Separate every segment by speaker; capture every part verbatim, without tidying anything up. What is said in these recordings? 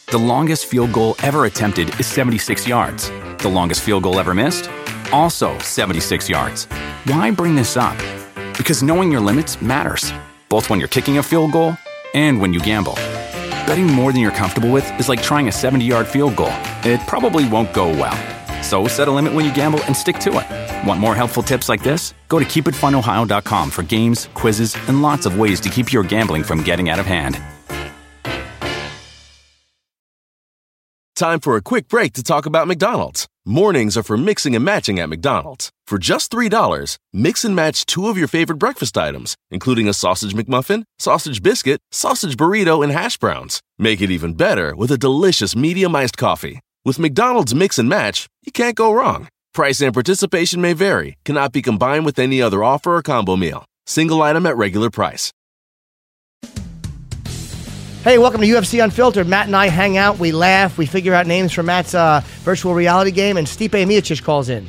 Speaker 1: The longest field goal ever attempted is seventy-six yards. The longest field goal ever missed? Also seventy-six yards. Why bring this up? Because knowing your limits matters, both when you're kicking a field goal and when you gamble. Betting more than you're comfortable with is like trying a seventy-yard field goal. It probably won't go well. So set a limit when you gamble and stick to it. Want more helpful tips like this? Go to keep it fun ohio dot com for games, quizzes, and lots of ways to keep your gambling from getting out of hand.
Speaker 2: Time for a quick break to talk about McDonald's. Mornings are for mixing and matching at McDonald's. For just three dollars, mix and match two of your favorite breakfast items, including a sausage McMuffin, sausage biscuit, sausage burrito, and hash browns. Make it even better with a delicious medium iced coffee. With McDonald's Mix and Match, you can't go wrong. Price and participation may vary, cannot be combined with any other offer or combo meal. Single item at regular price.
Speaker 3: Hey, welcome to U F C Unfiltered. Matt and I hang out, we laugh, we figure out names for Matt's uh, virtual reality game, and Stipe Miocic calls in.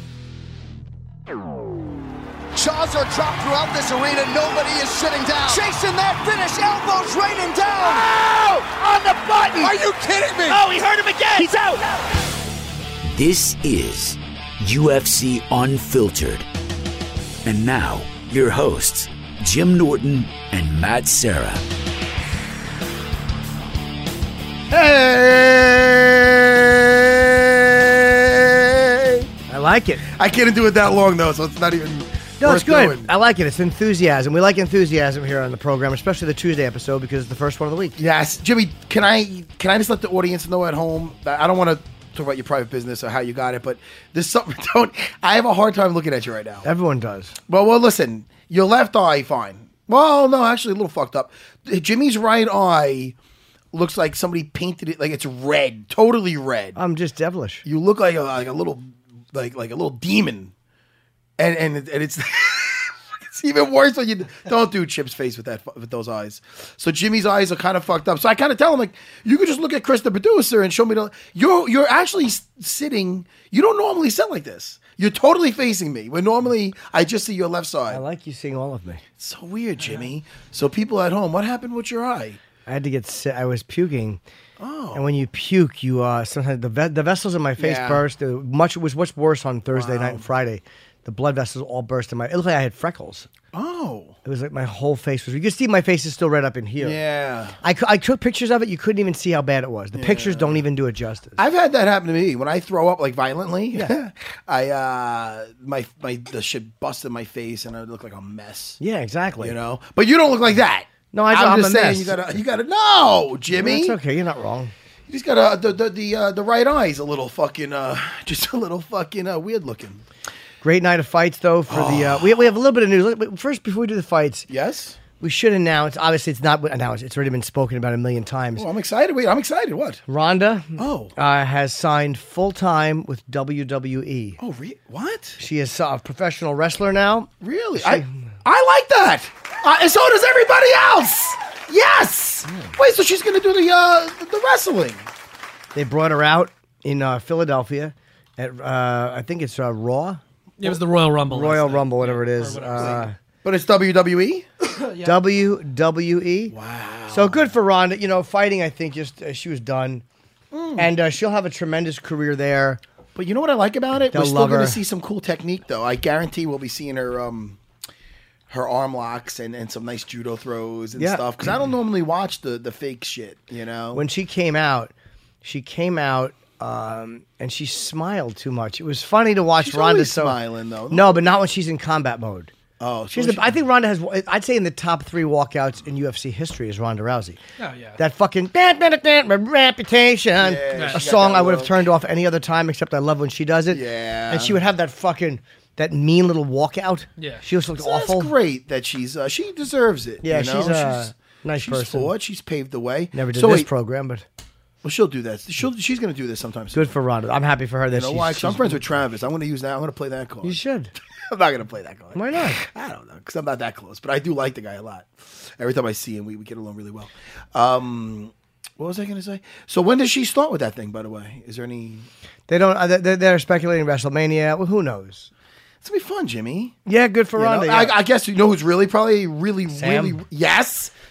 Speaker 4: Jaws are dropped throughout this arena. Nobody is sitting down. Chasing that finish. Elbows raining down.
Speaker 5: Oh! On the button!
Speaker 4: Are you kidding me?
Speaker 5: Oh, he hurt him again! He's out!
Speaker 6: This is U F C Unfiltered. And now, your hosts, Jim Norton and Matt Serra.
Speaker 3: Hey! I like it.
Speaker 7: I can't do it that long, though, so it's not even...
Speaker 3: No, it's good.
Speaker 7: Doing.
Speaker 3: I like it. It's enthusiasm. We like enthusiasm here on the program, especially the Tuesday episode because it's the first one of the week.
Speaker 7: Yes. Jimmy, can I can I just let the audience know at home that I don't want to talk about your private business or how you got it, but there's something don't I have a hard time looking at you right now.
Speaker 3: Everyone does.
Speaker 7: Well, well, listen, your left eye, fine. Well, no, actually a little fucked up. Jimmy's right eye looks like somebody painted it like it's red, totally red.
Speaker 3: I'm just devilish.
Speaker 7: You look like a like a little like like a little demon. And and and it's it's even worse when you don't do Chip's face with that with those eyes. So Jimmy's eyes are kind of fucked up. So I kind of tell him like, you could just look at Chris the producer and show me the. You're you're actually sitting. You don't normally sit like this. You're totally facing me. When normally I just see your left side.
Speaker 3: I like you seeing all of me.
Speaker 7: It's so weird, Jimmy. So people at home, what happened with your eye?
Speaker 3: I had to get sick. I was puking.
Speaker 7: Oh.
Speaker 3: And when you puke, you uh sometimes the ve- the vessels in my face
Speaker 7: Yeah.
Speaker 3: burst. It much it was much worse on Thursday
Speaker 7: Wow.
Speaker 3: night and Friday. The blood vessels all burst in my. It looked like I had freckles.
Speaker 7: Oh.
Speaker 3: It was like my whole face was. You can see my face is still red up in here.
Speaker 7: Yeah.
Speaker 3: I, cu- I took pictures of it. You couldn't even see how bad it was. The pictures don't even do it justice.
Speaker 7: I've had that happen to me when I throw up like violently.
Speaker 3: Yeah.
Speaker 7: I uh my my the shit busted my face and I look like a mess.
Speaker 3: Yeah, exactly.
Speaker 7: You know, but you don't look like that.
Speaker 3: No, I-
Speaker 7: I'm
Speaker 3: I'm
Speaker 7: just
Speaker 3: a
Speaker 7: saying
Speaker 3: mess.
Speaker 7: you gotta you gotta no, Jimmy.
Speaker 3: It's okay. You're not wrong.
Speaker 7: You just gotta the the the, uh, the right eye's a little fucking uh just a little fucking uh, weird looking.
Speaker 3: Great night of fights though for the. Uh, we we have a little bit of news. Let- First, before we do the fights,
Speaker 7: Yes.
Speaker 3: we should announce. Obviously, it's not announced. It's already been spoken about a million times.
Speaker 7: Oh, I'm excited. Wait, I'm excited. What?
Speaker 3: Rhonda
Speaker 7: Oh.
Speaker 3: uh, has signed full time with W W E.
Speaker 7: Oh, re- what?
Speaker 3: She is a professional wrestler now.
Speaker 7: Really? I I like that. Uh, and so does everybody else. Yes. Wait, so she's gonna do the uh the wrestling?
Speaker 3: They brought her out in uh, Philadelphia at uh, I think it's uh, Raw,
Speaker 8: It was the Royal Rumble.
Speaker 3: Royal
Speaker 8: last night.
Speaker 3: Rumble, whatever it
Speaker 8: Or
Speaker 3: is.
Speaker 8: whatever.
Speaker 3: Uh,
Speaker 7: But it's W W E.
Speaker 3: W W E. Wow. So good for Rhonda. You know, fighting. I think just uh, she was done, and uh, she'll have a tremendous career there.
Speaker 7: But you know what I like about it?
Speaker 3: They'll
Speaker 7: We're still
Speaker 3: love
Speaker 7: going
Speaker 3: her.
Speaker 7: to see some cool technique, though. I guarantee we'll be seeing her um, her arm locks and, and some nice judo throws and
Speaker 3: Yeah.
Speaker 7: stuff. Because I don't normally watch the, the fake shit, you know?
Speaker 3: When she came out, she came out um, and she smiled too much. It was funny to watch
Speaker 7: She's
Speaker 3: Rhonda
Speaker 7: always
Speaker 3: so
Speaker 7: smiling, though.
Speaker 3: No, but not when she's in combat mode.
Speaker 7: Oh,
Speaker 3: She's
Speaker 7: so
Speaker 3: the, I think Ronda has. I'd say in the top three walkouts in U F C history is Ronda Rousey.
Speaker 8: Oh, yeah.
Speaker 3: That fucking reputation,
Speaker 7: Yeah,
Speaker 3: a
Speaker 7: she got
Speaker 3: song
Speaker 7: that
Speaker 3: I would have
Speaker 7: look.
Speaker 3: turned off any other time except I love when she does it.
Speaker 7: Yeah.
Speaker 3: and she would have that fucking that mean little walkout.
Speaker 8: Yeah.
Speaker 3: she just looked
Speaker 7: So
Speaker 3: awful.
Speaker 7: That's great that she's uh, she deserves it.
Speaker 3: Yeah,
Speaker 7: you know?
Speaker 3: she's a nice
Speaker 7: she's
Speaker 3: person.
Speaker 7: Fought, she's paved the way.
Speaker 3: Never did
Speaker 7: so
Speaker 3: this
Speaker 7: wait,
Speaker 3: program, but
Speaker 7: Well, she'll do that. She'll she's going to do this sometime soon.
Speaker 3: good for Ronda. I'm happy for her that
Speaker 7: You know
Speaker 3: she's.
Speaker 7: why? 'Cause I'm
Speaker 3: she's-
Speaker 7: friends with Travis. I'm going to use that. I'm going to play that card.
Speaker 3: You should.
Speaker 7: I'm not going to play that card.
Speaker 3: Why not?
Speaker 7: I don't know, because I'm not that close. But I do like the guy a lot. Every time I see him, we, we get along really well. Um, what was I going to say? So when does she start with that thing, by the way? Is there any...
Speaker 3: They don't. uh, They're, they're speculating WrestleMania. Well, who knows?
Speaker 7: It's going to be fun, Jimmy.
Speaker 3: Yeah, good for
Speaker 7: You know?
Speaker 3: Ronda.
Speaker 7: I,
Speaker 3: yeah.
Speaker 7: I guess you know who's really, probably really,
Speaker 3: Sam?
Speaker 7: really... Yes.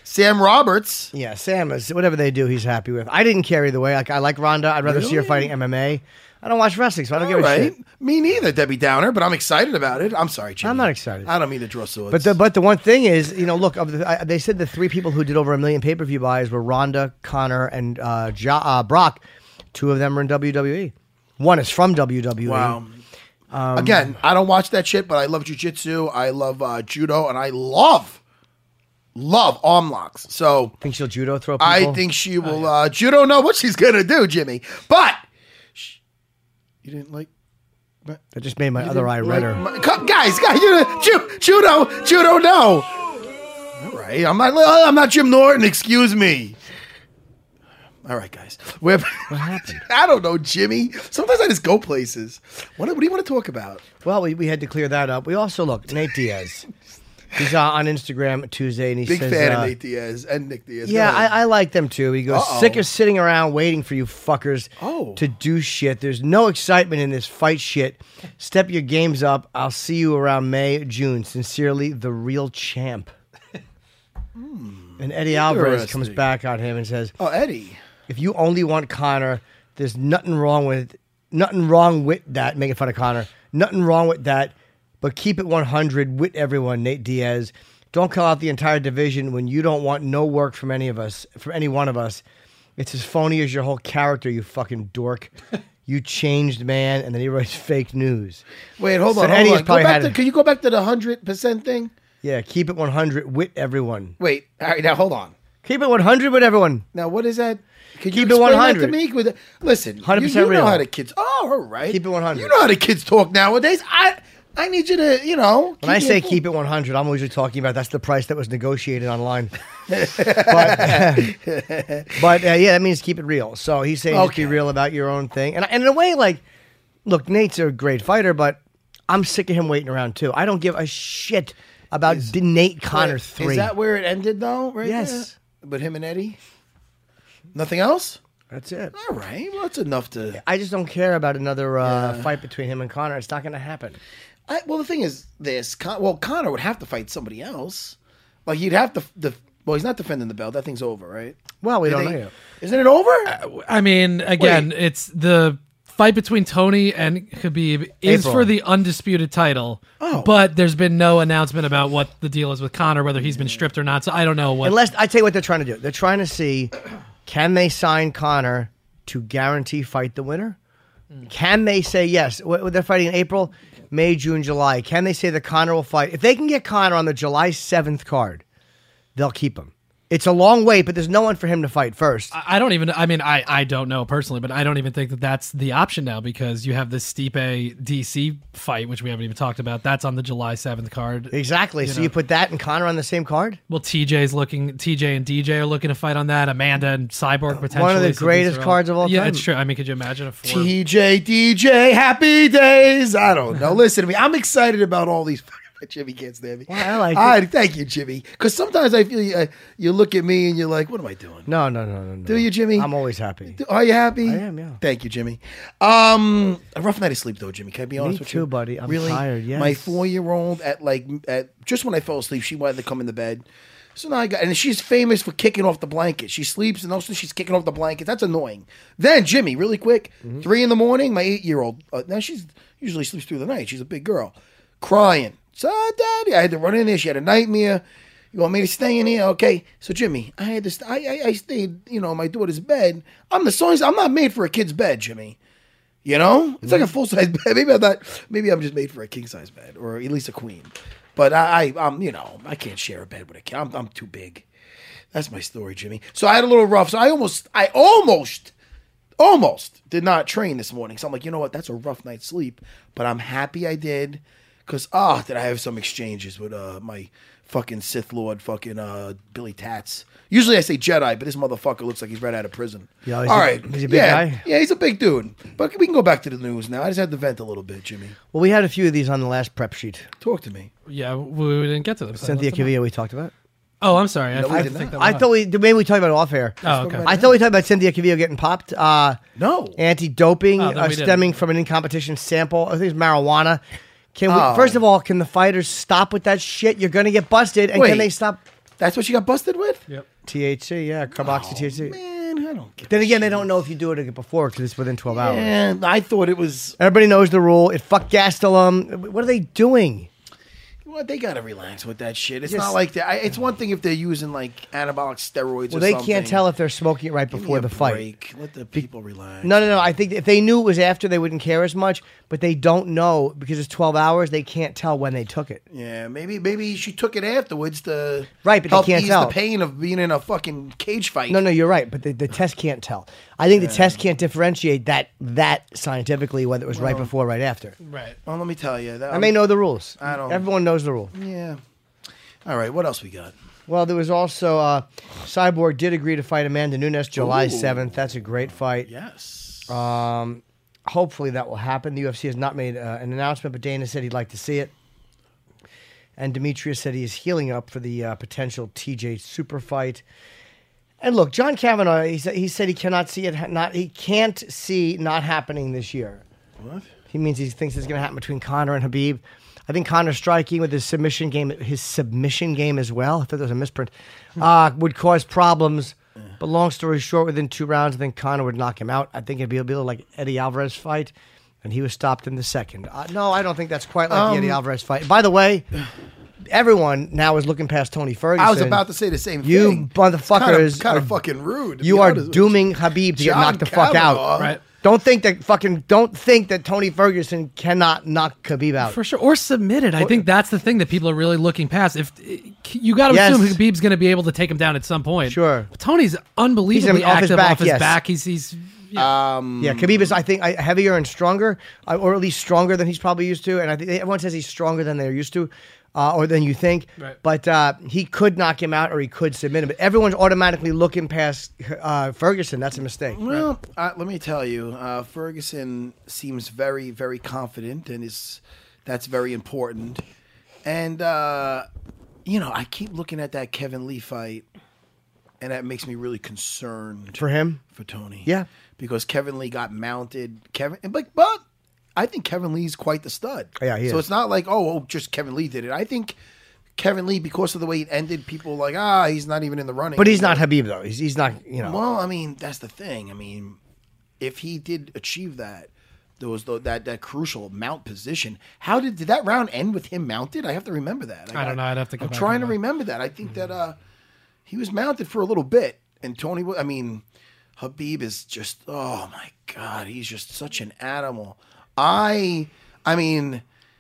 Speaker 7: Sam Roberts.
Speaker 3: Yeah, Sam is whatever they do, he's happy with. I didn't care either way. Like I like Ronda. I'd rather see her
Speaker 7: Really?
Speaker 3: fighting M M A. I don't watch wrestling, so I don't
Speaker 7: All
Speaker 3: give a
Speaker 7: right.
Speaker 3: shit.
Speaker 7: Me neither, Debbie Downer, but I'm excited about it. I'm sorry, Jimmy.
Speaker 3: I'm not excited.
Speaker 7: I don't mean to draw swords.
Speaker 3: But the but the one thing is, you know, look, of the, I, they said the three people who did over a million pay per view buys were Ronda, Connor, and uh, ja, uh, Brock. Two of them are in W W E. One is from W W E.
Speaker 7: wow.
Speaker 3: Um,
Speaker 7: Again, I don't watch that shit, but I love jiu-jitsu. I love uh, judo, and I love, love arm locks. So
Speaker 3: Think she'll judo throw people?
Speaker 7: I think she will. Uh, judo know what she's gonna do, Jimmy. But sh- you didn't like.
Speaker 3: That just made my
Speaker 7: you
Speaker 3: other
Speaker 7: didn't
Speaker 3: eye
Speaker 7: like
Speaker 3: redder.
Speaker 7: my- come, guys, guys, you know, ju- judo, judo, no. All right, I'm not. I'm not Jim Norton. Excuse me. All right, guys. We're,
Speaker 3: What happened?
Speaker 7: I don't know, Jimmy. Sometimes I just go places. What, what do you want to talk about?
Speaker 3: Well, we, we had to clear that up. We also look Nate Diaz. He's uh, on Instagram Tuesday, and he
Speaker 7: Big
Speaker 3: says,
Speaker 7: fan
Speaker 3: uh,
Speaker 7: of Nate Diaz and Nick Diaz.
Speaker 3: Yeah,
Speaker 7: Go ahead.
Speaker 3: I, I like them too. He goes,
Speaker 7: Uh-oh.
Speaker 3: sick of sitting around waiting for you fuckers
Speaker 7: Oh.
Speaker 3: to do shit. There's no excitement in this fight shit. Step your games up. I'll see you around May, June. Sincerely, the real champ. And Eddie Alvarez comes
Speaker 7: Interesting.
Speaker 3: back on him and says,
Speaker 7: Oh, Eddie.
Speaker 3: if you only want Connor, there's nothing wrong with nothing wrong with that. Making fun of Connor, nothing wrong with that. But keep it one hundred with everyone. Nate Diaz, don't call out the entire division when you don't want no work from any of us, from any one of us. It's as phony as your whole character, you fucking dork. You changed, man. And then he writes fake news.
Speaker 7: Wait, hold
Speaker 3: So
Speaker 7: on.
Speaker 3: Eddie
Speaker 7: Hold
Speaker 3: has
Speaker 7: on. Go
Speaker 3: probably
Speaker 7: back
Speaker 3: had
Speaker 7: to,
Speaker 3: a-
Speaker 7: can you go back to the one hundred percent thing?
Speaker 3: Yeah, keep it one hundred with everyone.
Speaker 7: Wait. All right, now hold on.
Speaker 3: Keep it one hundred with everyone.
Speaker 7: Now, what is that? Can
Speaker 3: Keep
Speaker 7: you
Speaker 3: it
Speaker 7: explain that
Speaker 3: one hundred.
Speaker 7: to me? With, listen,
Speaker 3: one hundred
Speaker 7: you,
Speaker 3: percent
Speaker 7: you know
Speaker 3: real.
Speaker 7: how the kids... Oh, all right.
Speaker 3: Keep it one hundred.
Speaker 7: You know how the kids talk nowadays. I I need you to, you know...
Speaker 3: When I
Speaker 7: me
Speaker 3: say
Speaker 7: informed.
Speaker 3: keep it one hundred, I'm usually talking about that's the price that was negotiated online. but but uh, yeah, that means keep it real. So he's saying just
Speaker 7: Okay.
Speaker 3: be real about your own thing. And, and in a way, like, look, Nate's a great fighter, but I'm sick of him waiting around too. I don't give a shit about D- Nate Connor
Speaker 7: Wait,
Speaker 3: three.
Speaker 7: Is that where it ended, though? Right
Speaker 3: Yes.
Speaker 7: there? But him and Eddie? Nothing else?
Speaker 3: That's it.
Speaker 7: All right. Well, that's enough to...
Speaker 3: I just don't care about another uh,
Speaker 7: Yeah.
Speaker 3: fight between him and Connor. It's not going to happen.
Speaker 7: I, well, the thing is this. Con- well, Connor would have to fight somebody else. Like, he'd have to... Def- well, he's not defending the belt. That thing's over, right?
Speaker 3: Well, we
Speaker 7: Did
Speaker 3: don't
Speaker 7: they-
Speaker 3: know yet.
Speaker 7: Isn't it over?
Speaker 8: I mean, again,
Speaker 7: Wait.
Speaker 8: it's the fight between Tony and Khabib is
Speaker 3: April.
Speaker 8: for the undisputed title.
Speaker 7: Oh.
Speaker 8: But there's been no announcement about what the deal is with Conor, whether he's been stripped or not. So I don't know what.
Speaker 3: Unless I tell you what they're trying to do. They're trying to see, can they sign Connor to guarantee fight the winner? Can they say yes? What, they're fighting in April, May, June, July. Can they say that Connor will fight? If they can get Connor on the July seventh card, they'll keep him. It's a long wait, but there's no one for him to fight first.
Speaker 8: I I don't even. I mean, I, I don't know personally, but I don't even think that that's the option now because you have this Stipe D C fight, which we haven't even talked about. That's on the July seventh card.
Speaker 3: Exactly. So
Speaker 8: know.
Speaker 3: you put that and Connor on the same card?
Speaker 8: Well, T J's looking. T J and D J are looking to fight on that. Amanda and Cyborg potentially.
Speaker 3: One of the
Speaker 8: So these
Speaker 3: greatest
Speaker 8: are
Speaker 3: cards of all
Speaker 8: Yeah,
Speaker 3: time.
Speaker 8: it's true. I mean, could you imagine a four?
Speaker 7: T J, D J, happy days. I don't know. Listen to me. I'm excited about all these. Jimmy can't stand me.
Speaker 3: Well, I like
Speaker 7: I,
Speaker 3: it.
Speaker 7: Thank you, Jimmy. Because sometimes I feel you, uh, you look at me and you're like, what am I doing?
Speaker 3: No, no, no, no, no.
Speaker 7: Do you, Jimmy?
Speaker 3: I'm always happy.
Speaker 7: Are you happy?
Speaker 3: I am, yeah.
Speaker 7: Thank you, Jimmy. Um, a rough night of sleep, though, Jimmy. Can I be honest with
Speaker 3: too,
Speaker 7: you?
Speaker 3: buddy. I'm
Speaker 7: really?
Speaker 3: tired, yes.
Speaker 7: My four-year-old at like at just when I fell asleep, she wanted to come in the bed. So now I got, and she's famous for kicking off the blanket. She sleeps and also she's kicking off the blanket. That's annoying. Then Jimmy, really quick,
Speaker 3: Mm-hmm.
Speaker 7: three in the morning. My eight-year-old. Uh, now she's usually sleeps through the night. She's a big girl, crying. So, Daddy, I had to run in there. She had a nightmare. You want me to stay in here? Okay. So, Jimmy, I had to. St- I, I I stayed, you know, in my daughter's bed. I'm the songs. I'm not made for a kid's bed, Jimmy. You know, it's like a full size bed. Maybe I'm not. Maybe I'm just made for a king size bed, or at least a queen. But I, I, I'm, you know, I can't share a bed with a kid. I'm, I'm too big. That's my story, Jimmy. So I had a little rough. So I almost, I almost, almost did not train this morning. So I'm like, you know what? That's a rough night's sleep. But I'm happy I did. Because, ah, did I have some exchanges with uh, my fucking Sith Lord, fucking uh, Billy Tats. Usually I say Jedi, but this motherfucker looks like he's right out of prison.
Speaker 3: Yeah, he's
Speaker 7: All
Speaker 3: a-
Speaker 7: right.
Speaker 3: he's a big
Speaker 7: yeah,
Speaker 3: guy?
Speaker 7: Yeah, he's a big dude. But we can go back to the news now. I just had to vent a little bit, Jimmy.
Speaker 3: Well, we had a few of these on the last prep sheet.
Speaker 7: Talk to me.
Speaker 8: Yeah, we, we didn't get to them. so
Speaker 3: Cynthia
Speaker 8: let's move on.
Speaker 3: Calvillo we talked about.
Speaker 8: Oh, I'm sorry. I,
Speaker 7: No, we
Speaker 8: I,
Speaker 7: did
Speaker 8: think
Speaker 7: not.
Speaker 8: that
Speaker 3: I
Speaker 8: went
Speaker 3: thought we maybe we talked about it off air.
Speaker 8: Oh, okay.
Speaker 3: I thought we talked about Cynthia Calvillo getting popped. Uh,
Speaker 7: No.
Speaker 3: Anti-doping
Speaker 8: Oh, then
Speaker 3: uh,
Speaker 8: we didn't.
Speaker 3: stemming from an in-competition sample. I think it's marijuana. Can we,
Speaker 7: Oh.
Speaker 3: First of all, can the fighters stop with that shit? You're going to get busted. And
Speaker 7: Wait.
Speaker 3: can they stop?
Speaker 7: That's what she got busted with?
Speaker 8: Yep.
Speaker 3: T H C, yeah, carboxy
Speaker 7: Oh,
Speaker 3: T H C.
Speaker 7: man, I don't get
Speaker 3: Then
Speaker 7: this
Speaker 3: again, they
Speaker 7: shit.
Speaker 3: don't know if you do it before because it's within twelve hours.
Speaker 7: And I thought it was.
Speaker 3: Everybody knows the rule. It fucked Gastelum. What are they doing?
Speaker 7: Well, they gotta relax with that shit. It's
Speaker 3: Yes.
Speaker 7: not like that. I, it's one thing if they're using like anabolic steroids.
Speaker 3: Well,
Speaker 7: or
Speaker 3: they
Speaker 7: something.
Speaker 3: can't tell if they're smoking it right
Speaker 7: Give me
Speaker 3: before
Speaker 7: a
Speaker 3: the fight.
Speaker 7: break. Let the people relax.
Speaker 3: No, no, no. I think if they knew it was after, they wouldn't care as much. But they don't know because it's twelve hours. They can't tell when they took it.
Speaker 7: Yeah, maybe maybe she took it afterwards to
Speaker 3: Right, but they
Speaker 7: help
Speaker 3: can't
Speaker 7: ease
Speaker 3: tell.
Speaker 7: the pain of being in a fucking cage fight.
Speaker 3: No, no, you're right. But the, the test can't tell. I think the test can't differentiate that that scientifically whether it was right before or right after.
Speaker 8: Right.
Speaker 7: Well, let me tell you. That,
Speaker 3: I may know the rules.
Speaker 7: I don't-
Speaker 3: Everyone knows the rule.
Speaker 7: Yeah. All right. What else we got?
Speaker 3: Well, there was also uh, Cyborg did agree to fight Amanda Nunes July
Speaker 7: Ooh.
Speaker 3: seventh. That's a great fight.
Speaker 7: Yes.
Speaker 3: Um, hopefully that will happen. The U F C has not made uh, an announcement, but Dana said he'd like to see it. And Demetrius said he is healing up for the uh, potential T J super fight. And look, John Kavanaugh, he said he said he cannot see it ha- not he can't see not happening this year.
Speaker 7: What?
Speaker 3: He means he thinks it's going to happen between Conor and Habib. I think Conor striking with his submission game, his submission game as well. I thought there was a misprint. Uh, would cause problems. But long story short, within two rounds, I think Conor would knock him out. I think it'd be a bit like Eddie Alvarez fight, and he was stopped in the second. Uh, no, I don't think that's quite like the Eddie Alvarez fight. By the way, everyone now is looking past Tony Ferguson.
Speaker 7: I was about to say the same
Speaker 3: You
Speaker 7: thing.
Speaker 3: motherfuckers
Speaker 7: Kind
Speaker 3: are-
Speaker 7: of fucking rude. to
Speaker 3: You
Speaker 7: be
Speaker 3: are
Speaker 7: honest with
Speaker 3: dooming
Speaker 7: you.
Speaker 3: Habib to get
Speaker 7: John
Speaker 3: knocked the fuck out.
Speaker 7: Kavanaugh.
Speaker 8: Right.
Speaker 3: Don't think that fucking. Don't think that Tony Ferguson cannot knock Khabib out.
Speaker 8: For sure, or submitted. I think that's the thing that people are really looking past. If you got to
Speaker 3: Yes.
Speaker 8: assume Khabib's going to be able to take him down at some point.
Speaker 3: Sure.
Speaker 8: But Tony's unbelievably
Speaker 3: He's off his
Speaker 8: active
Speaker 3: back,
Speaker 8: off his
Speaker 3: yes.
Speaker 8: back. He's he's yeah.
Speaker 7: Um,
Speaker 3: Yeah, Khabib is, I think, I- heavier and stronger, uh, or at least stronger than he's probably used to. And I think everyone says he's stronger than they're used to, uh, or than you think.
Speaker 8: Right.
Speaker 3: But uh, he could knock him out, or he could submit him. But everyone's automatically looking past uh, Ferguson. That's a mistake.
Speaker 7: Well, uh, let me tell you, uh, Ferguson seems very, very confident, and is that's very important. And uh, you know, I keep looking at that Kevin Lee fight, and that makes me really concerned
Speaker 3: For him?
Speaker 7: for Tony.
Speaker 3: Yeah.
Speaker 7: because Kevin Lee got mounted. Kevin, and like, but I think Kevin Lee's quite the stud.
Speaker 3: Yeah, he
Speaker 7: so
Speaker 3: is.
Speaker 7: it's not like oh, oh, just Kevin Lee did it. I think Kevin Lee, because of the way it ended, people were like ah, he's not even in the running.
Speaker 3: But he's not Habib, though. He's, he's not, you know.
Speaker 7: Well, I mean, that's the thing. I mean, if he did achieve that, there was the, that that crucial mount position. How did did that round end with him mounted? I have to remember that.
Speaker 8: I don't know. I'd have to go
Speaker 7: I'm
Speaker 8: back
Speaker 7: trying
Speaker 8: and
Speaker 7: to
Speaker 8: look.
Speaker 7: remember that. I think that uh, he was mounted for a little bit, and Tony. wa- I mean, Habib is just oh my god, he's just such an animal. I, I mean.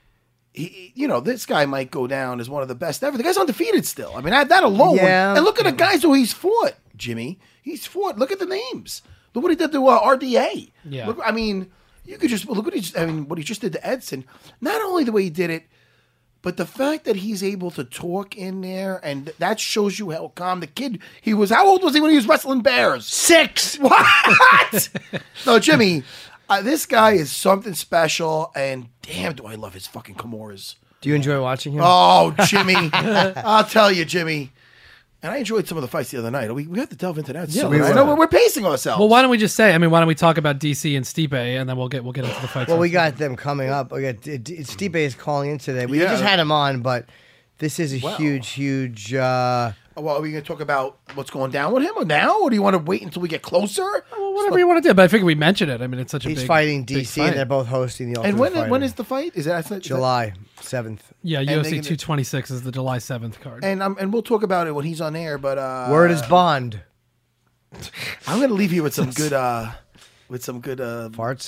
Speaker 7: He, you know, this guy might go down as one of the best ever. The guy's undefeated still. I mean, that, that alone.
Speaker 3: Yeah.
Speaker 7: And look at the guys who he's fought, Jimmy. He's fought. Look at the names. Look what he did to uh, R D A.
Speaker 8: Yeah.
Speaker 7: Look, I mean, you could just look what he. Just, I mean, what he just did to Edson. Not only the way he did it, but the fact that he's able to talk in there, and that shows you how calm the kid he was. How old was he when he was wrestling bears?
Speaker 3: Six!
Speaker 7: What? No, Jimmy. Uh, this guy is something special, and damn, do I love his fucking Kimuras.
Speaker 3: Do you enjoy watching him?
Speaker 7: Oh, Jimmy. I'll tell you, Jimmy. And I enjoyed some of the fights the other night. We, we have to delve into that soon.
Speaker 3: we
Speaker 7: I
Speaker 3: will.
Speaker 7: know we're, we're pacing ourselves.
Speaker 8: Well, why don't we just say? I mean, why don't we talk about D C and Stipe, and then we'll get we'll get into the fight.
Speaker 3: Well, we got them coming up. We got D- D- Stipe is calling in today. We
Speaker 7: Yeah.
Speaker 3: just had him on, but this is a
Speaker 7: Wow.
Speaker 3: huge, huge. Uh,
Speaker 7: Well, are we going to talk about what's going down with him or now? Or do you want to wait until we get closer?
Speaker 8: Well, whatever you want to do, but I figure we mention it. I mean, it's such a
Speaker 3: he's
Speaker 8: big.
Speaker 3: fighting
Speaker 8: big
Speaker 3: D C,
Speaker 8: fight.
Speaker 3: and they're both hosting the.
Speaker 7: And
Speaker 3: Ultimate
Speaker 7: when
Speaker 3: Fighter.
Speaker 7: when is the fight? Is that is that-
Speaker 3: July seventh?
Speaker 8: Yeah,
Speaker 7: And
Speaker 8: U F
Speaker 7: they
Speaker 8: C
Speaker 7: gonna-
Speaker 8: two twenty-six is the July seventh card.
Speaker 7: And um, and we'll talk about it when he's on air. But uh,
Speaker 3: Word is bond.
Speaker 7: I'm going to leave you with some good uh, with some good uh,
Speaker 3: Farts.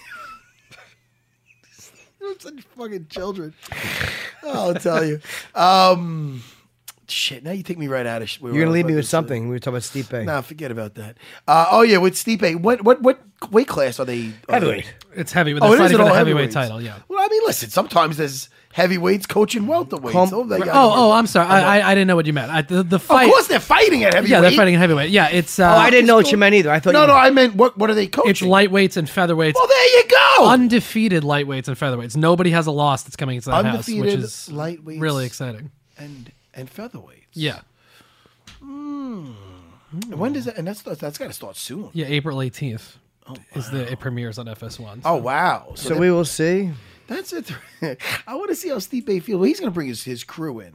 Speaker 7: You're such fucking children. Oh, I'll tell you. Um, shit. Now you take me right out of. Sh-
Speaker 3: You're gonna leave me with something. We were talking about Stipe.
Speaker 7: Nah, forget about that. Uh, oh yeah, with Stipe. What what what weight class are they? Are
Speaker 3: Heavyweight.
Speaker 8: It's heavy. They're
Speaker 7: Oh, it is
Speaker 8: fighting
Speaker 7: at
Speaker 8: for the
Speaker 7: all
Speaker 8: heavyweight
Speaker 7: heavyweights.
Speaker 8: title. Yeah.
Speaker 7: Well, I mean, listen. Sometimes there's heavyweights coaching welterweights.
Speaker 3: Com-
Speaker 7: so they got-
Speaker 8: Oh, oh, I'm sorry. I, I I didn't know what you meant. I, the the
Speaker 7: Of
Speaker 8: fight.
Speaker 7: course, they're fighting at heavyweight.
Speaker 8: yeah, they're fighting in heavyweight. Yeah, it's. Uh,
Speaker 3: Oh, I didn't know what you meant either. I thought.
Speaker 7: No,
Speaker 3: you
Speaker 7: no,
Speaker 3: meant-
Speaker 7: I meant what? What are they coaching?
Speaker 8: It's lightweights and featherweights.
Speaker 7: Well, there you go.
Speaker 8: Undefeated lightweights and featherweights. Nobody has a loss that's coming into the house,
Speaker 7: Undefeated
Speaker 8: which is
Speaker 7: lightweights.
Speaker 8: really exciting.
Speaker 7: and and featherweights.
Speaker 8: Yeah.
Speaker 7: And when does that? And that's that's got to start soon.
Speaker 8: Yeah, April eighteenth is the it premieres on F S one.
Speaker 7: Oh wow!
Speaker 3: So
Speaker 7: that-
Speaker 3: we will see.
Speaker 7: That's it. I want to see how Stipe feels. Well, he's going to bring his, his crew in,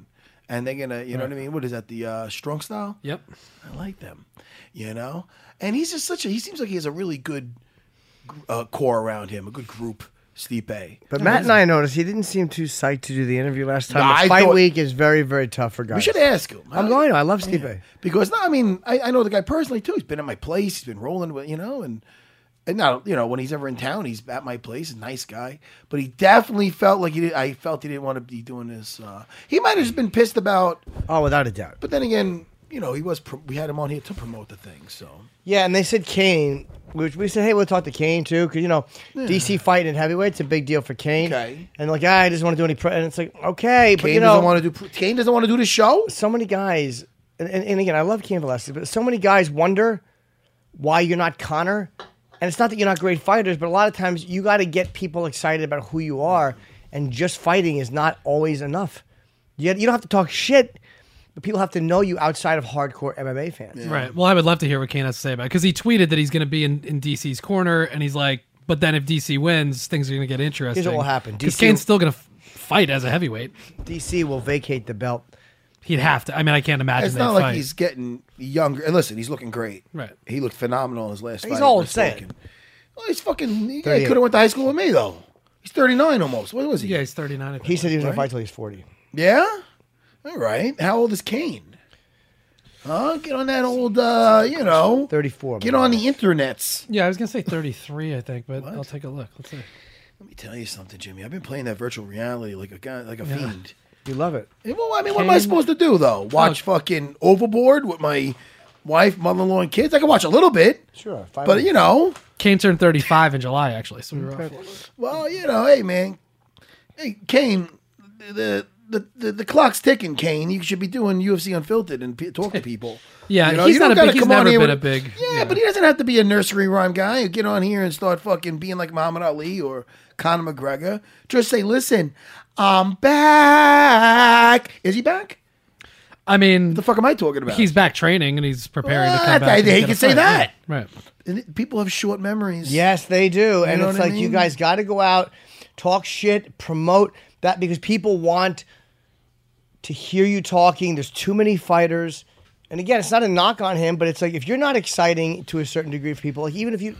Speaker 7: and they're gonna, you know
Speaker 8: Right.
Speaker 7: what I mean? What is that? The uh, strong style?
Speaker 8: Yep.
Speaker 7: I like them, you know. And he's just such a. He seems like he has a really good uh, core around him, a good group. Stipe.
Speaker 3: But Matt and I noticed he didn't seem too psyched to do the interview last time.
Speaker 7: No,
Speaker 3: The
Speaker 7: I
Speaker 3: fight
Speaker 7: thought-
Speaker 3: week is very, very tough for guys.
Speaker 7: We should ask him.
Speaker 3: I'm going to. I love Stipe.
Speaker 7: Yeah. Because no, I mean, I, I know the guy personally too. He's been at my place. He's been rolling with, you know, and and now, you know, when he's ever in town, he's at my place. A nice guy, but he definitely felt like he did. I felt he didn't want to be doing this. Uh, he might have just been pissed about.
Speaker 3: Oh, without a doubt.
Speaker 7: But then again, you know, he was. Pro- we had him on here to promote the thing. So
Speaker 3: Yeah, and they said Kane, which we said, hey, we'll talk to Kane too, because you know, D C fighting in heavyweight, it's a big deal for Kane.
Speaker 7: Okay.
Speaker 3: And like, ah, I just want to do any, pre-. and it's like, okay, but
Speaker 7: Kane
Speaker 3: you know,
Speaker 7: doesn't want to do. Kane doesn't want to do the show.
Speaker 3: so many guys, and, and, and again, I love Cain Velasquez, but so many guys wonder why you're not Conor. And it's not that you're not great fighters, but a lot of times you got to get people excited about who you are, and just fighting is not always enough. You, you don't have to talk shit, but people have to know you outside of hardcore M M A fans.
Speaker 8: Right. Well, I would love to hear what Kane has to say about it, because he tweeted that he's going to be in, in D C's corner, and he's like, but then if D C wins, things are going to get interesting.
Speaker 3: Here's what will happen.
Speaker 8: Because
Speaker 3: D C
Speaker 8: Kane's still going to f- fight as a heavyweight.
Speaker 3: D C will vacate the belt.
Speaker 8: He'd have to. I mean, I can't imagine
Speaker 7: It's
Speaker 8: they'd
Speaker 7: not like
Speaker 8: fight.
Speaker 7: he's getting younger. And listen, he's looking great.
Speaker 8: Right.
Speaker 7: He looked phenomenal in his last fight.
Speaker 3: He's old,
Speaker 7: against
Speaker 3: say it.
Speaker 7: Logan. Well, he's fucking. He
Speaker 3: thirty-eight.
Speaker 7: could have went to high school with me though. He's thirty-nine almost. What was he?
Speaker 8: Yeah, he's thirty-nine. I think.
Speaker 3: He said he was going
Speaker 7: Right.
Speaker 3: to fight till he's forty.
Speaker 7: Yeah? All right. How old is Kane? Huh? Get on that old, uh, you know.
Speaker 3: thirty-four.
Speaker 7: Get on the internets.
Speaker 8: Yeah, I was going to say thirty-three, I think, but I'll take a look. Let's see.
Speaker 7: Let me tell you something, Jimmy. I've been playing that virtual reality like a guy, like a fiend.
Speaker 3: You love it.
Speaker 7: Eh, Well, I mean, what am I
Speaker 8: Kane-
Speaker 7: supposed to do though? Watch fucking Overboard with my wife, mother-in-law, and kids? I can watch a little bit,
Speaker 3: Sure. Five
Speaker 7: but you know,
Speaker 8: Kane turned thirty-five in July, actually. So we were off.
Speaker 7: well, you know, hey man, hey Kane, the the the, the clock's ticking, Kane. You should be doing U F C Unfiltered and pe- talk to people.
Speaker 8: Yeah,
Speaker 7: You know,
Speaker 8: he's
Speaker 7: you
Speaker 8: not
Speaker 7: don't
Speaker 8: a
Speaker 7: gotta
Speaker 8: big. He's
Speaker 7: come on
Speaker 8: never
Speaker 7: here
Speaker 8: been a
Speaker 7: with-
Speaker 8: big.
Speaker 7: Yeah, but he doesn't have to be a nursery rhyme guy. Get on here and start fucking being like Muhammad Ali or Conor McGregor. Just say, listen, I'm back. Is he back?
Speaker 8: I mean,
Speaker 7: What the fuck am I talking about?
Speaker 8: he's back training and he's preparing to
Speaker 7: What?
Speaker 8: come back.
Speaker 7: I-
Speaker 8: and
Speaker 7: he
Speaker 8: get
Speaker 7: can
Speaker 8: a
Speaker 7: say
Speaker 8: fight.
Speaker 7: that.
Speaker 8: Yeah, right.
Speaker 7: And it- people have short memories.
Speaker 3: Yes, they do. And
Speaker 7: know
Speaker 3: it's
Speaker 7: what I
Speaker 3: like you
Speaker 7: mean?
Speaker 3: guys got to go out, talk shit, promote that, because people want to hear you talking. There's too many fighters. And again, it's not a knock on him, but it's like if you're not exciting to a certain degree for people, like even if you.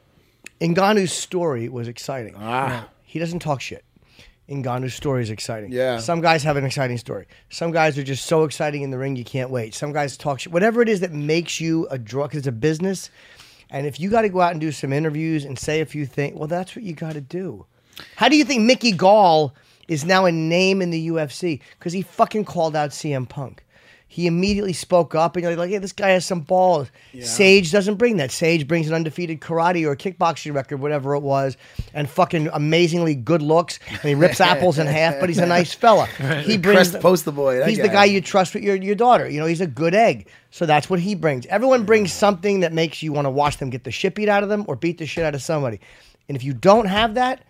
Speaker 3: Ngannou's story was exciting.
Speaker 7: Ah.
Speaker 3: He doesn't talk shit. Ngannou's story is exciting.
Speaker 7: Yeah.
Speaker 3: Some guys have an exciting story. Some guys are just so exciting in the ring you can't wait. Some guys talk shit. Whatever it is that makes you a draw, because it's a business. And if you got to go out and do some interviews and say a few things, well, that's what you got to do. How do you think Mickey Gall is now a name in the U F C? Because he fucking called out C M Punk. He immediately spoke up, and you're like, hey, this guy has some balls. Sage doesn't bring that. Sage brings an undefeated karate or kickboxing record, whatever it was, and fucking amazingly good looks, and he rips apples in half, but he's a nice fella. He brings
Speaker 7: Crest poster boy, that
Speaker 3: He's the
Speaker 7: guy.
Speaker 3: guy you trust with your, your daughter. You know, he's a good egg. So that's what he brings. Everyone brings something that makes you want to watch them get the shit beat out of them or beat the shit out of somebody. And if you don't have that,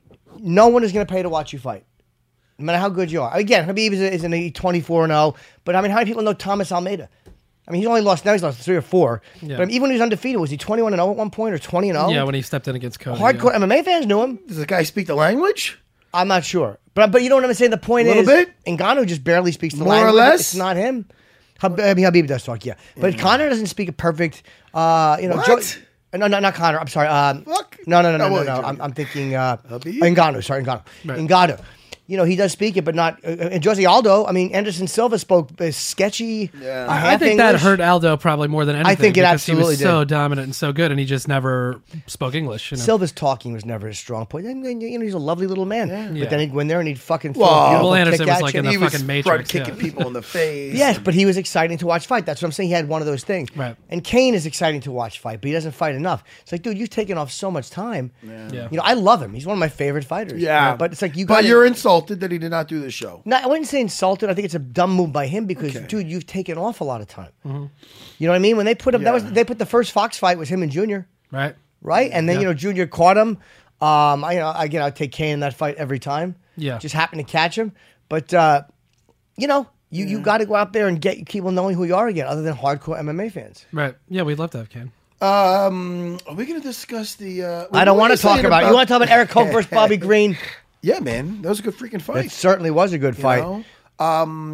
Speaker 3: no one is going to pay to watch you fight. No matter how good you are. Again, Habib is, is in twenty-four and oh, but I mean, how many people know Thomas Almeida? I mean, he's only lost, now he's lost three or four.
Speaker 8: Yeah.
Speaker 3: But I mean, even when he was undefeated, was he twenty-one and oh at one point or twenty and oh?
Speaker 8: Yeah, when he stepped in against Cody.
Speaker 3: Hardcore
Speaker 8: yeah.
Speaker 3: M M A fans knew him.
Speaker 7: Does the guy speak the language?
Speaker 3: I'm not sure. But but you know what I'm saying? The point
Speaker 7: Little
Speaker 3: is,
Speaker 7: bit?
Speaker 3: Ngannou just barely speaks the
Speaker 7: More or
Speaker 3: language.
Speaker 7: less?
Speaker 3: It's not him. Hab- I mean, Habib does talk, yeah. But Conor doesn't speak a perfect, uh, you know.
Speaker 7: What?
Speaker 3: Joe- no, no, not Conor. I'm sorry. Um,
Speaker 7: Fuck.
Speaker 3: No, no, no, no,
Speaker 7: Oh,
Speaker 3: no,
Speaker 7: well,
Speaker 3: no.
Speaker 7: Joe-
Speaker 3: I'm, I'm thinking uh,
Speaker 7: Habib?
Speaker 3: Ngannou. Sorry, Ngannou.
Speaker 8: Right.
Speaker 3: Ngannou. You know, he does speak it, but not. Uh, and Jose Aldo, I mean, Anderson Silva spoke uh, sketchy.
Speaker 7: Yeah.
Speaker 3: uh,
Speaker 8: I
Speaker 3: half
Speaker 8: think that
Speaker 3: English.
Speaker 8: hurt Aldo probably more than anything.
Speaker 3: think it
Speaker 8: because he
Speaker 3: absolutely
Speaker 8: was so
Speaker 3: did.
Speaker 8: dominant and so good, and he just never spoke English. You know?
Speaker 3: Silva's talking was never his strong point. And, and, you know, he's a lovely little man. But
Speaker 8: Yeah.
Speaker 3: then he'd go in there and he'd fucking throw
Speaker 7: Well,
Speaker 3: a beautiful
Speaker 8: Will Anderson
Speaker 3: kick
Speaker 8: was
Speaker 3: at
Speaker 8: like
Speaker 3: you.
Speaker 8: in the
Speaker 7: he was
Speaker 8: fucking
Speaker 7: front
Speaker 8: Matrix,
Speaker 7: kicking
Speaker 8: yeah.
Speaker 7: people in the face.
Speaker 3: Yes, but he was exciting to watch fight. That's what I'm saying. He had one of those things.
Speaker 8: Right.
Speaker 3: And Kane is exciting to watch fight, but he doesn't fight enough. It's like, dude, you've taken off so much time.
Speaker 8: Yeah.
Speaker 3: You know, I love him. He's one of my favorite fighters.
Speaker 7: Yeah.
Speaker 3: You know, but it's like you
Speaker 7: But
Speaker 3: got.
Speaker 7: you're insulted that he did not do the show.
Speaker 3: No, I wouldn't say insulted. I think it's a dumb move by him because,
Speaker 7: Okay.
Speaker 3: dude, you've taken off a lot of time. You know what I mean? When they put him, that was
Speaker 7: Yeah.
Speaker 3: they put the first Fox fight was him and Junior,
Speaker 8: Right?
Speaker 3: right? And then
Speaker 8: Yeah.
Speaker 3: you know Junior caught him. Um, I, you know, again, I'd take Kane in that fight every time.
Speaker 8: Yeah.
Speaker 3: just happened to catch him. But uh, you know, you you got to go out there and get people knowing who you are again, other than hardcore M M A fans.
Speaker 8: Right. Yeah, we'd love to have Kane.
Speaker 7: Um, are we going to discuss the? Uh,
Speaker 3: I don't
Speaker 7: what
Speaker 3: want
Speaker 7: are
Speaker 3: to
Speaker 7: you
Speaker 3: talk
Speaker 7: saying
Speaker 3: about. You want to talk about Eric Koch versus Bobby Green?
Speaker 7: Yeah, man, that was a good freaking fight.
Speaker 3: It certainly was a good
Speaker 7: you
Speaker 3: fight.
Speaker 7: know? Um,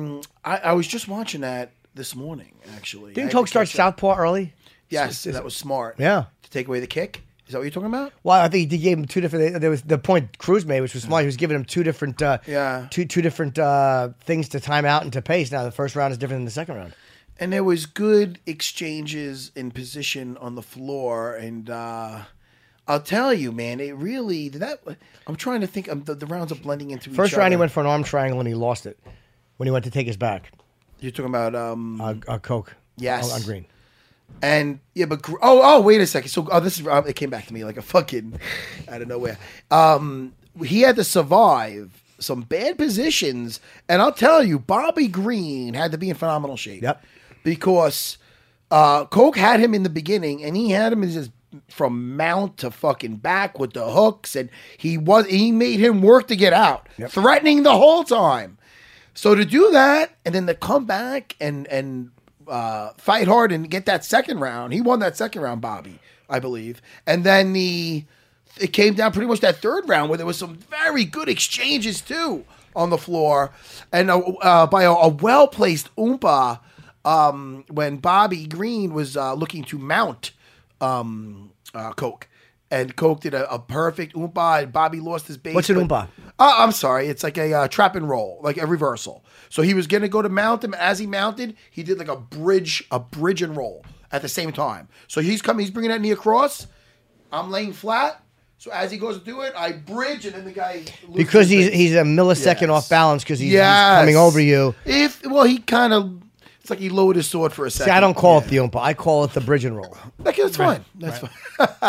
Speaker 7: I, I was just watching that this morning, actually.
Speaker 3: Didn't
Speaker 7: I
Speaker 3: Coke
Speaker 7: had to
Speaker 3: start
Speaker 7: catch up.
Speaker 3: Southpaw early?
Speaker 7: Yes, that was smart.
Speaker 3: Yeah.
Speaker 7: To take away the kick. Is that what you're talking about?
Speaker 3: Well, I think he gave him two different. There was the point Cruz made, which was smart. He was giving him two different, uh,
Speaker 7: Yeah.
Speaker 3: two two different uh, things to time out and to pace. Now the first round is different than the second round.
Speaker 7: And there was good exchanges in position on the floor, and uh, I'll tell you, man, it really that. I'm trying to think. Um, the, the rounds are blending into
Speaker 3: First
Speaker 7: each
Speaker 3: round,
Speaker 7: other.
Speaker 3: he went for an arm triangle and he lost it when he went to take his back.
Speaker 7: You're talking about um,
Speaker 3: Uh, uh, Coke.
Speaker 7: Yes.
Speaker 3: on, on green.
Speaker 7: And yeah, but Gr- oh oh wait a second. So oh, this is uh, it came back to me like a fucking out of nowhere. Um, he had to survive some bad positions, and I'll tell you, Bobby Green had to be in phenomenal shape.
Speaker 3: Yep.
Speaker 7: Because uh, Coke had him in the beginning, and he had him in just from mount to fucking back with the hooks, and he was he made him work to get out,
Speaker 3: Yep.
Speaker 7: threatening the whole time. So to do that, and then to come back and and uh, fight hard and get that second round, he won that second round, Bobby, I believe, and then the it came down pretty much that third round where there was some very good exchanges too on the floor, and uh, uh, by a, a well placed oompa. Um, when Bobby Green was uh, looking to mount um, uh, Coke, and Coke did a, a perfect oompa, and Bobby lost his base.
Speaker 3: What's an
Speaker 7: but-
Speaker 3: oompa?
Speaker 7: Uh, I'm sorry, it's like a uh, trap and roll, like a reversal. So he was gonna go to mount him. As he mounted, he did like a bridge, a bridge and roll at the same time. So he's coming, he's bringing that knee across. I'm laying flat. So as he goes to do it, I bridge, and then the guy loses
Speaker 3: Because
Speaker 7: his
Speaker 3: he's
Speaker 7: base.
Speaker 3: he's a millisecond
Speaker 7: Yes.
Speaker 3: off balance because he's, he's
Speaker 7: Yes.
Speaker 3: coming over you.
Speaker 7: If well, he kind of. It's like he lowered his sword for a second.
Speaker 3: See, I don't call
Speaker 7: Yeah.
Speaker 3: it the oompa. I call it the bridge and roll.
Speaker 7: Like, that's fine. That's fine.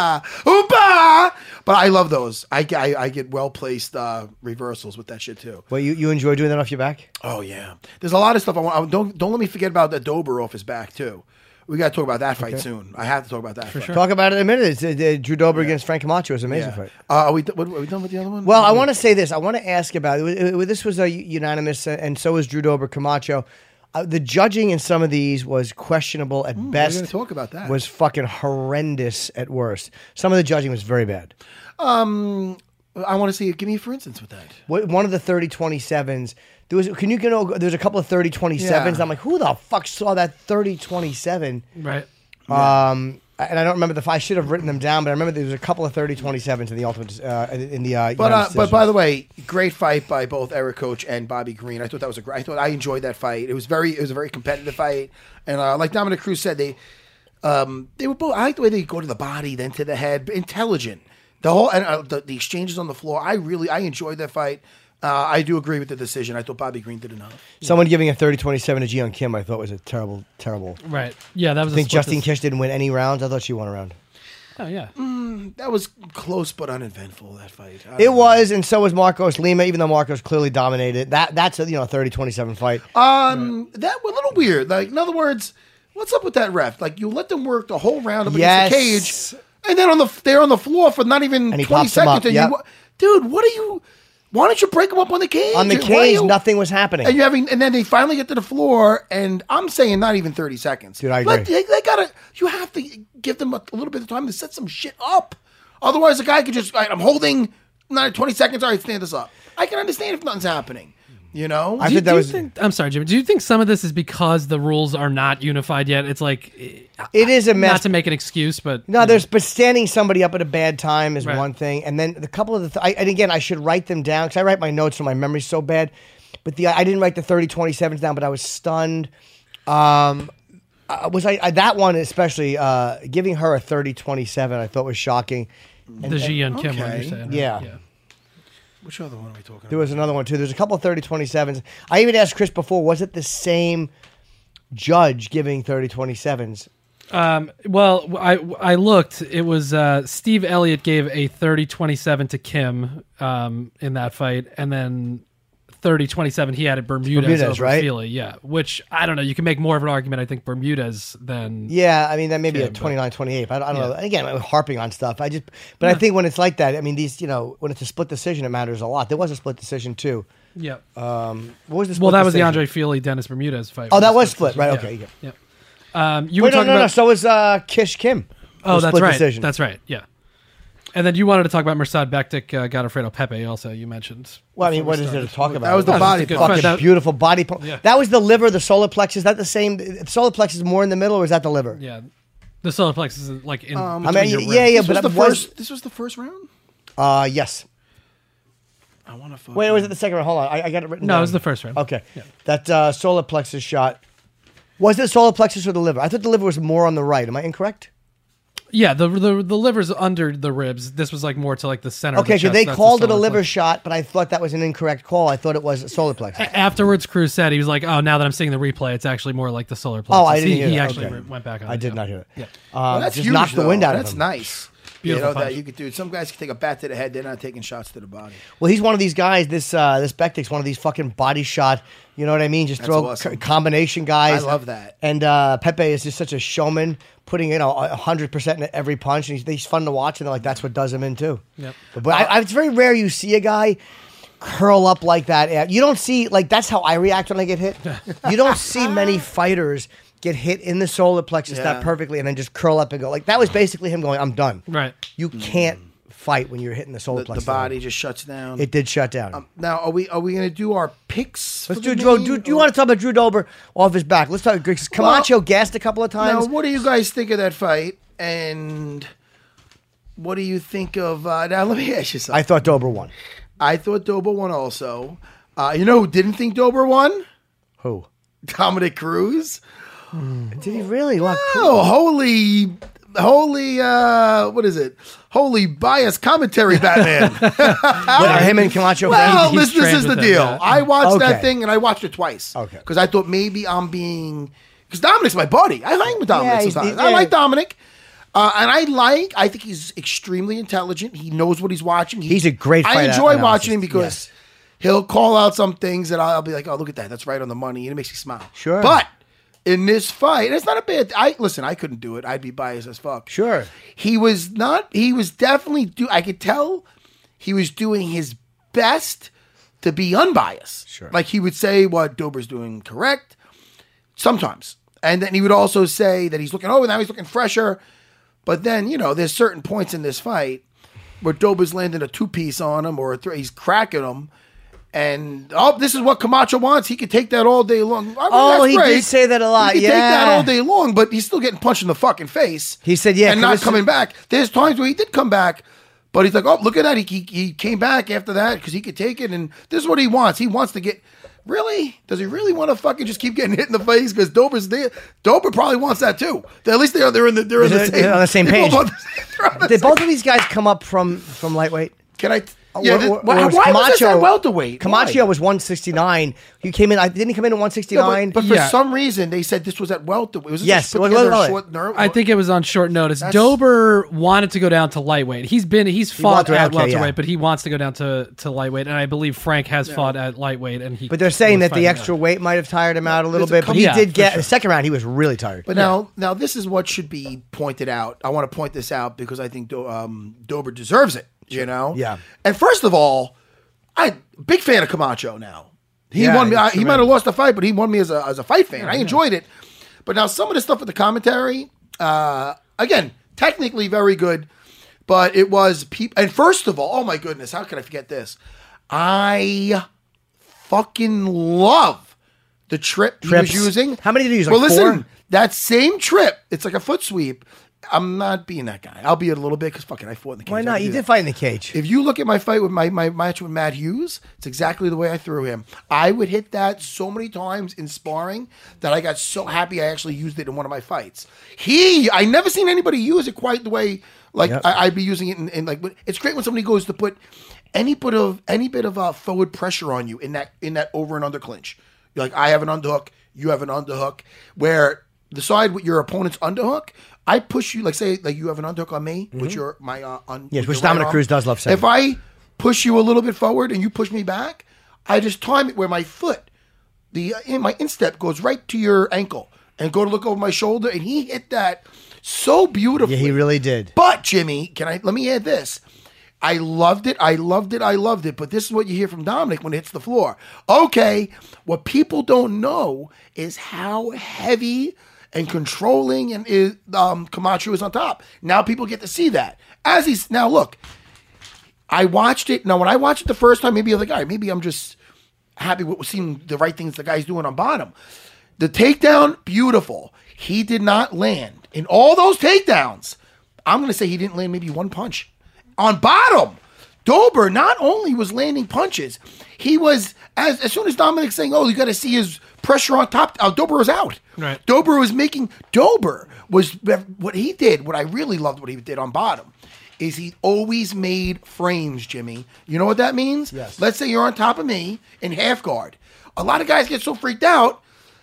Speaker 7: Oompa! But I love those. I, I, I get well placed uh, reversals with that shit too.
Speaker 3: Well, you, you enjoy doing that off your back?
Speaker 7: Oh yeah. There's a lot of stuff I want. I, don't don't let me forget about the Dober off his back too. We got to talk about that fight soon. I have to talk about that. For fight.
Speaker 3: Talk about it in a minute. It's, uh, uh, Drew Dober against Frank Camacho is an amazing
Speaker 7: Yeah.
Speaker 3: fight.
Speaker 7: Uh, are we what, are we done with the other one?
Speaker 3: Well, I want to say this. I want to ask about it. It- it- This was a unanimous, uh, and so was Drew Dober Camacho. Uh, the judging in some of these was questionable at
Speaker 7: we're
Speaker 3: best.
Speaker 7: gonna talk about that.
Speaker 3: Was fucking horrendous at worst. Some of the judging was very bad.
Speaker 7: Um, I want to see. Give me for instance with that.
Speaker 3: What- One of the thirty twenty-sevens, there was. Can you know? There was a couple of thirty twenty-sevens.
Speaker 7: Yeah.
Speaker 3: I'm like, who the fuck saw that thirty twenty-seven?
Speaker 8: Right.
Speaker 3: Um, and I don't remember the fight. I should have written them down, but I remember there was a couple of thirty twenty-sevens in the ultimate uh, in the. Uh,
Speaker 7: But uh,
Speaker 3: unanimous
Speaker 7: but by
Speaker 3: decisions.
Speaker 7: the way, great fight by both Eric Coach and Bobby Green. I thought that was a great. I thought I enjoyed that fight. It was very it was a very competitive fight, and uh, like Dominic Cruz said, they um they were both. I like the way they go to the body, then to the head, intelligent. The whole and uh, the, the exchanges on the floor. I really I enjoyed that fight. Uh, I do agree with the decision. I thought Bobby Green did enough.
Speaker 3: Someone giving a thirty twenty-seven to Jiyoung Kim, I thought was a terrible, terrible.
Speaker 8: Right. Yeah, that was.
Speaker 3: I think
Speaker 8: a split
Speaker 3: Justine
Speaker 8: this-
Speaker 3: Kish didn't win any rounds. I thought she won a round.
Speaker 8: Oh yeah.
Speaker 7: That was close but uneventful. That fight. I
Speaker 3: It
Speaker 7: don't know.
Speaker 3: was, and so was Marcos Lima, even though Marcos clearly dominated. That That's a you know thirty twenty-seven fight.
Speaker 7: Um, that was a little weird. Like, in other words, what's up with that ref? Like, you let them work the whole round up
Speaker 3: Yes.
Speaker 7: against the cage, and then on the they're on the floor for not even
Speaker 3: And he
Speaker 7: twenty
Speaker 3: pops them
Speaker 7: seconds.
Speaker 3: up,
Speaker 7: And
Speaker 3: yep.
Speaker 7: you, dude, what are you? Why don't you break them up on the cage?
Speaker 3: On the
Speaker 7: Why are
Speaker 3: cage,
Speaker 7: you-
Speaker 3: nothing was happening.
Speaker 7: And you having, and then they finally get to the floor, and I'm saying not even thirty seconds.
Speaker 3: Dude, I
Speaker 7: Let-
Speaker 3: agree.
Speaker 7: They, they gotta. You have to give them a, a little bit of time to set some shit up. Otherwise, the guy could just. All right, I'm holding. Not twenty seconds. All right, stand this up. I can understand if nothing's happening. You know.
Speaker 3: I
Speaker 8: Do you,
Speaker 3: think that
Speaker 8: do you
Speaker 3: was.
Speaker 8: think, I'm sorry, Jimmy. Do you think some of this is because the rules are not unified yet? It's like
Speaker 3: It is a mess.
Speaker 8: not to make an excuse, but
Speaker 3: No, there's but standing somebody up at a bad time is
Speaker 8: Right.
Speaker 3: one thing, and then the couple of the th- I, and again I should write them down because I write my notes so my memory's so bad. But the I didn't write the thirty twenty-sevens down, but I was stunned. Um, uh, was I, I that one especially uh, giving her a thirty twenty-seven? I thought was shocking.
Speaker 8: the Jiyoung Kim one
Speaker 7: okay.
Speaker 8: you're saying.
Speaker 3: Yeah.
Speaker 8: yeah.
Speaker 7: Which other one are we talking
Speaker 3: There
Speaker 7: about?
Speaker 3: was another one too. There's a couple of thirty twenty-sevens. I even asked Chris before, was it the same judge giving thirty twenty-sevens?
Speaker 8: Um, well, I I looked. It was uh, Steve Elliott gave a thirty twenty-seven to Kim um, in that fight, and then thirty twenty-seven he added Bermudez,
Speaker 3: Bermudez,
Speaker 8: over
Speaker 3: right?
Speaker 8: Feely. Yeah, which I don't know. You can make more of an argument, I think, Bermudez than
Speaker 3: Yeah, I mean that may be
Speaker 8: Yeah,
Speaker 3: a
Speaker 8: but-
Speaker 3: twenty-nine twenty-eight. But I, I don't
Speaker 8: Yeah.
Speaker 3: know. Again, I'm harping on stuff. I just, but I think when it's like that, I mean these, you know, when it's a split decision, it matters a lot. There was a split decision too.
Speaker 8: yeah.
Speaker 3: Um, what was the split
Speaker 8: well, that was the
Speaker 3: decision?
Speaker 8: Andre Feely Dennis Bermudez fight.
Speaker 3: Oh, that was split, right?
Speaker 8: Yeah.
Speaker 3: Okay. Yeah.
Speaker 8: Yeah. Um, you
Speaker 3: Wait,
Speaker 8: were
Speaker 3: no,
Speaker 8: talking
Speaker 3: no,
Speaker 8: about
Speaker 3: no. So was uh, Kish Kim.
Speaker 8: oh,
Speaker 3: The
Speaker 8: that's
Speaker 3: split
Speaker 8: right.
Speaker 3: Decision.
Speaker 8: That's right. Yeah. And then you wanted to talk about Mirsad Bektic, uh, Godofredo Pepe also, you mentioned.
Speaker 3: Well, I mean, what is there to talk about?
Speaker 7: That was the
Speaker 8: That was
Speaker 7: body
Speaker 8: a good
Speaker 7: part.
Speaker 8: fight.
Speaker 3: Fucking
Speaker 8: That-
Speaker 3: beautiful body. Po-
Speaker 8: Yeah.
Speaker 3: That was the liver, the solar plexus. Is that the same? The solar plexus is more in the middle, or is that the liver?
Speaker 8: Yeah. The solar plexus is like in
Speaker 3: I
Speaker 8: between
Speaker 3: mean,
Speaker 8: your
Speaker 3: yeah,
Speaker 8: ribs.
Speaker 3: yeah,
Speaker 7: This
Speaker 3: but
Speaker 7: was the
Speaker 3: it was-
Speaker 7: first. This was the first round.
Speaker 3: Uh, yes.
Speaker 7: I want to.
Speaker 3: Wait, or was it the second round? Hold on, I, I got it written
Speaker 8: No,
Speaker 3: down.
Speaker 8: it was the first round.
Speaker 3: Okay, that uh, solar plexus shot. Was it solar plexus or the liver? I thought the liver was more on the right. Am I incorrect?
Speaker 8: Yeah, the, the the liver's under the ribs. This was like more to like the center.
Speaker 3: Okay,
Speaker 8: of the
Speaker 3: because
Speaker 8: chest.
Speaker 3: they
Speaker 8: That's the
Speaker 3: called it a
Speaker 8: solar
Speaker 3: liver
Speaker 8: plexus.
Speaker 3: shot, but I thought that was an incorrect call. I thought it was solar plexus.
Speaker 8: A- Afterwards, Cruz said he was like, "Oh, now that I'm seeing the replay, it's actually more like the solar plexus."
Speaker 3: Oh, I didn't
Speaker 8: he,
Speaker 3: hear
Speaker 8: he
Speaker 3: that.
Speaker 8: actually
Speaker 3: Okay.
Speaker 8: re- went back on
Speaker 3: I
Speaker 8: it.
Speaker 3: did
Speaker 8: yeah.
Speaker 3: not hear it.
Speaker 8: Yeah.
Speaker 3: Um,
Speaker 7: Well, that's
Speaker 3: just
Speaker 7: huge,
Speaker 3: knocked the
Speaker 7: though.
Speaker 3: wind out
Speaker 7: That's
Speaker 3: of him.
Speaker 7: nice.
Speaker 8: Beautiful
Speaker 7: you know that
Speaker 8: punch.
Speaker 7: you could do. Some guys can take a bat to the head. They're not taking shots to the body.
Speaker 3: Well, he's one of these guys. This uh, this Bektic's one of these fucking body shot. You know what I mean? Just
Speaker 7: That's
Speaker 3: throw
Speaker 7: awesome.
Speaker 3: co- combination guys.
Speaker 7: I love that.
Speaker 3: And uh, Pepe is just such a showman, putting in a hundred percent in every punch. And he's, he's fun to watch, and like that's what does him in too.
Speaker 8: Yep.
Speaker 3: But, but I, I, it's very rare you see a guy curl up like that. You don't see like that's how I react when I get hit. You don't see many fighters get hit in the solar plexus
Speaker 7: Yeah.
Speaker 3: that perfectly and then just curl up and go. Like that was basically him going, "I'm done."
Speaker 8: Right.
Speaker 3: You can't fight when you're hitting the solar
Speaker 7: The, the
Speaker 3: plexus.
Speaker 7: body just shuts down.
Speaker 3: It did shut down.
Speaker 7: Um, now, are we are we going to do our picks?
Speaker 3: Let's
Speaker 7: for
Speaker 3: do
Speaker 7: the
Speaker 3: Drew.
Speaker 7: main,
Speaker 3: Do, do you
Speaker 7: or-
Speaker 3: want to talk about Drew Dober off his back? Let's talk. Because Camacho gassed a couple of
Speaker 7: Now,
Speaker 3: times.
Speaker 7: what do you guys think of that fight? And what do you think of? Uh, now, let me ask you something.
Speaker 3: I thought Dober won.
Speaker 7: I thought Dober won also. Uh, you know who didn't think Dober won?
Speaker 3: Who?
Speaker 7: Dominic Cruz.
Speaker 3: Did he really? Wow.
Speaker 7: Oh, holy, holy, uh, what is it? Holy bias commentary, Batman.
Speaker 3: What, are him and Camacho
Speaker 7: Well,
Speaker 3: friends?
Speaker 7: this, this
Speaker 8: trained
Speaker 7: is the
Speaker 8: with him,
Speaker 7: deal.
Speaker 8: yeah.
Speaker 7: I watched that
Speaker 3: Okay.
Speaker 7: thing and I watched it twice.
Speaker 3: Okay.
Speaker 7: Because I thought maybe I'm being. Because Dominic's my buddy. I hang with Dominic
Speaker 3: Yeah, he's-
Speaker 7: sometimes.
Speaker 3: he-
Speaker 7: I
Speaker 3: yeah.
Speaker 7: like Dominic. Uh, and I like, I think he's extremely intelligent. He knows what he's watching. He-
Speaker 3: He's a great
Speaker 7: I
Speaker 3: fight
Speaker 7: enjoy
Speaker 3: analysis.
Speaker 7: watching him because
Speaker 3: Yes.
Speaker 7: he'll call out some things that I'll be like, oh, look at that. That's right on the money. And it makes me smile.
Speaker 3: Sure.
Speaker 7: But in this fight, it's not a bad. I listen. I couldn't do it. I'd be biased as fuck.
Speaker 3: Sure.
Speaker 7: He was not. He was definitely do. I could tell he was doing his best to be unbiased.
Speaker 3: Sure.
Speaker 7: Like he would say what Dober's doing correct sometimes, and then he would also say that he's looking. Oh, now he's looking fresher. But then you know, there's certain points in this fight where Dober's landing a two piece on him or a th- he's cracking him. And oh, this is what Camacho wants. He could take that all day long. I mean,
Speaker 3: Oh,
Speaker 7: that's
Speaker 3: he
Speaker 7: great.
Speaker 3: did say that a lot,
Speaker 7: He could take that
Speaker 3: yeah.
Speaker 7: all day long, but he's still getting punched in the fucking face.
Speaker 3: He said, yeah,
Speaker 7: and not
Speaker 3: Chris-
Speaker 7: coming back. There's times where he did come back, but he's like, oh, look at that. He he, he came back after that because he could take it, and this is what he wants. He wants to get. Really? Does he really want to fucking just keep getting hit in the face? Because Dober's there. Dober probably wants that too. They're, at least they're they're in the they're in the
Speaker 3: They're-
Speaker 7: same
Speaker 3: they're on the same
Speaker 7: they're
Speaker 3: page.
Speaker 7: both on the same- they're on the
Speaker 3: Did
Speaker 7: same-
Speaker 3: both of these guys come up from from lightweight?
Speaker 7: Can I? Yeah.
Speaker 3: Or-
Speaker 7: th-
Speaker 3: or-
Speaker 7: why
Speaker 3: or was
Speaker 7: why was this
Speaker 3: Camacho-
Speaker 7: at welterweight?
Speaker 3: Camacho
Speaker 7: Why?
Speaker 3: was one sixty-nine. He came in. I didn't he come in at one
Speaker 7: Yeah,
Speaker 3: sixty-nine.
Speaker 7: but, but for
Speaker 8: Yeah.
Speaker 7: some reason they said this was at welterweight. Was it
Speaker 3: Yes,
Speaker 7: just put
Speaker 3: well,
Speaker 7: together
Speaker 3: well,
Speaker 7: a
Speaker 3: well,
Speaker 7: short nerve?
Speaker 8: I think it was on short notice.
Speaker 7: That's-
Speaker 8: Dober wanted to go down to lightweight. He's been he's fought
Speaker 3: welterweight,
Speaker 8: at
Speaker 3: okay,
Speaker 8: welterweight,
Speaker 3: yeah.
Speaker 8: but he wants to go down to, to lightweight. And I believe Frank has fought at lightweight, and he.
Speaker 3: But they're saying
Speaker 8: was
Speaker 3: that the
Speaker 8: fighting
Speaker 3: extra
Speaker 8: there.
Speaker 3: weight might have tired him out a little
Speaker 7: There's a
Speaker 3: bit. But he
Speaker 8: couple- Yeah,
Speaker 3: did
Speaker 8: for
Speaker 3: get
Speaker 8: sure.
Speaker 3: the second round. He was really tired.
Speaker 7: But now, now this is what should be pointed out. I want to point this out because I think Do, um, Dober deserves it. You know,
Speaker 3: Yeah.
Speaker 7: And first of all, I'm a big fan of Camacho. Now he
Speaker 3: Yeah,
Speaker 7: won me.
Speaker 3: he's
Speaker 7: I, he
Speaker 3: tremendous.
Speaker 7: might have lost the fight, but he won me as a as a fight fan. I enjoyed it. But now some of the stuff with the commentary, uh, again, technically very good, but it was people. And first of all, oh my goodness, how could I forget this? I fucking love the trip he
Speaker 3: Trips.
Speaker 7: was using.
Speaker 3: How many did he use,
Speaker 7: Well,
Speaker 3: like
Speaker 7: listen,
Speaker 3: four?
Speaker 7: that same trip, it's like a foot sweep. I'm not being that guy. I'll be it a little bit because fucking I fought in the cage.
Speaker 3: Why
Speaker 7: I
Speaker 3: not?
Speaker 7: can
Speaker 3: You
Speaker 7: do
Speaker 3: did
Speaker 7: that.
Speaker 3: fight in the cage.
Speaker 7: If you look at my fight with my, my match with Matt Hughes, it's exactly the way I threw him. I would hit that so many times in sparring that I got so happy I actually used it in one of my fights. He, I never seen anybody use it quite the way like
Speaker 3: Yep.
Speaker 7: I, I'd be using it in, in like. It's great when somebody goes to put any bit of any bit of uh, forward pressure on you in that in that over and under clinch. You're like, I have an underhook, you have an underhook, where the side with your opponent's underhook. I push you, like say, like you have an underhook on me, which your my uh, on
Speaker 3: Yes,
Speaker 7: with
Speaker 3: which
Speaker 7: your right
Speaker 3: Dominic
Speaker 7: arm.
Speaker 3: Cruz does love saying.
Speaker 7: If I push you a little bit forward and you push me back, I just time it where my foot, the uh, in my instep goes right to your ankle and go to look over my shoulder, and he hit that so beautifully.
Speaker 3: Yeah, he really did.
Speaker 7: But Jimmy, can I let me add this? I loved it. I loved it. I loved it. But this is what you hear from Dominic when it hits the floor. Okay, what people don't know is how heavy and controlling, and is, um, Camacho is on top. Now people get to see that. As he's now look, I watched it. Now when I watched it the first time, maybe I'm like, all right, maybe I'm just happy with seeing the right things the guy's doing on bottom. The takedown, beautiful. He did not land in all those takedowns. I'm going to say he didn't land maybe one punch on bottom. Dober not only was landing punches, he was, as as soon as Dominic's saying, oh, you got to see his pressure on top, uh, Dober was out.
Speaker 8: Right.
Speaker 7: Dober was making, Dober was, what he did, what I really loved what he did on bottom, is he always made frames, Jimmy. You know what that means?
Speaker 3: Yes.
Speaker 7: Let's say you're on top of me in half guard. A lot of guys get so freaked out,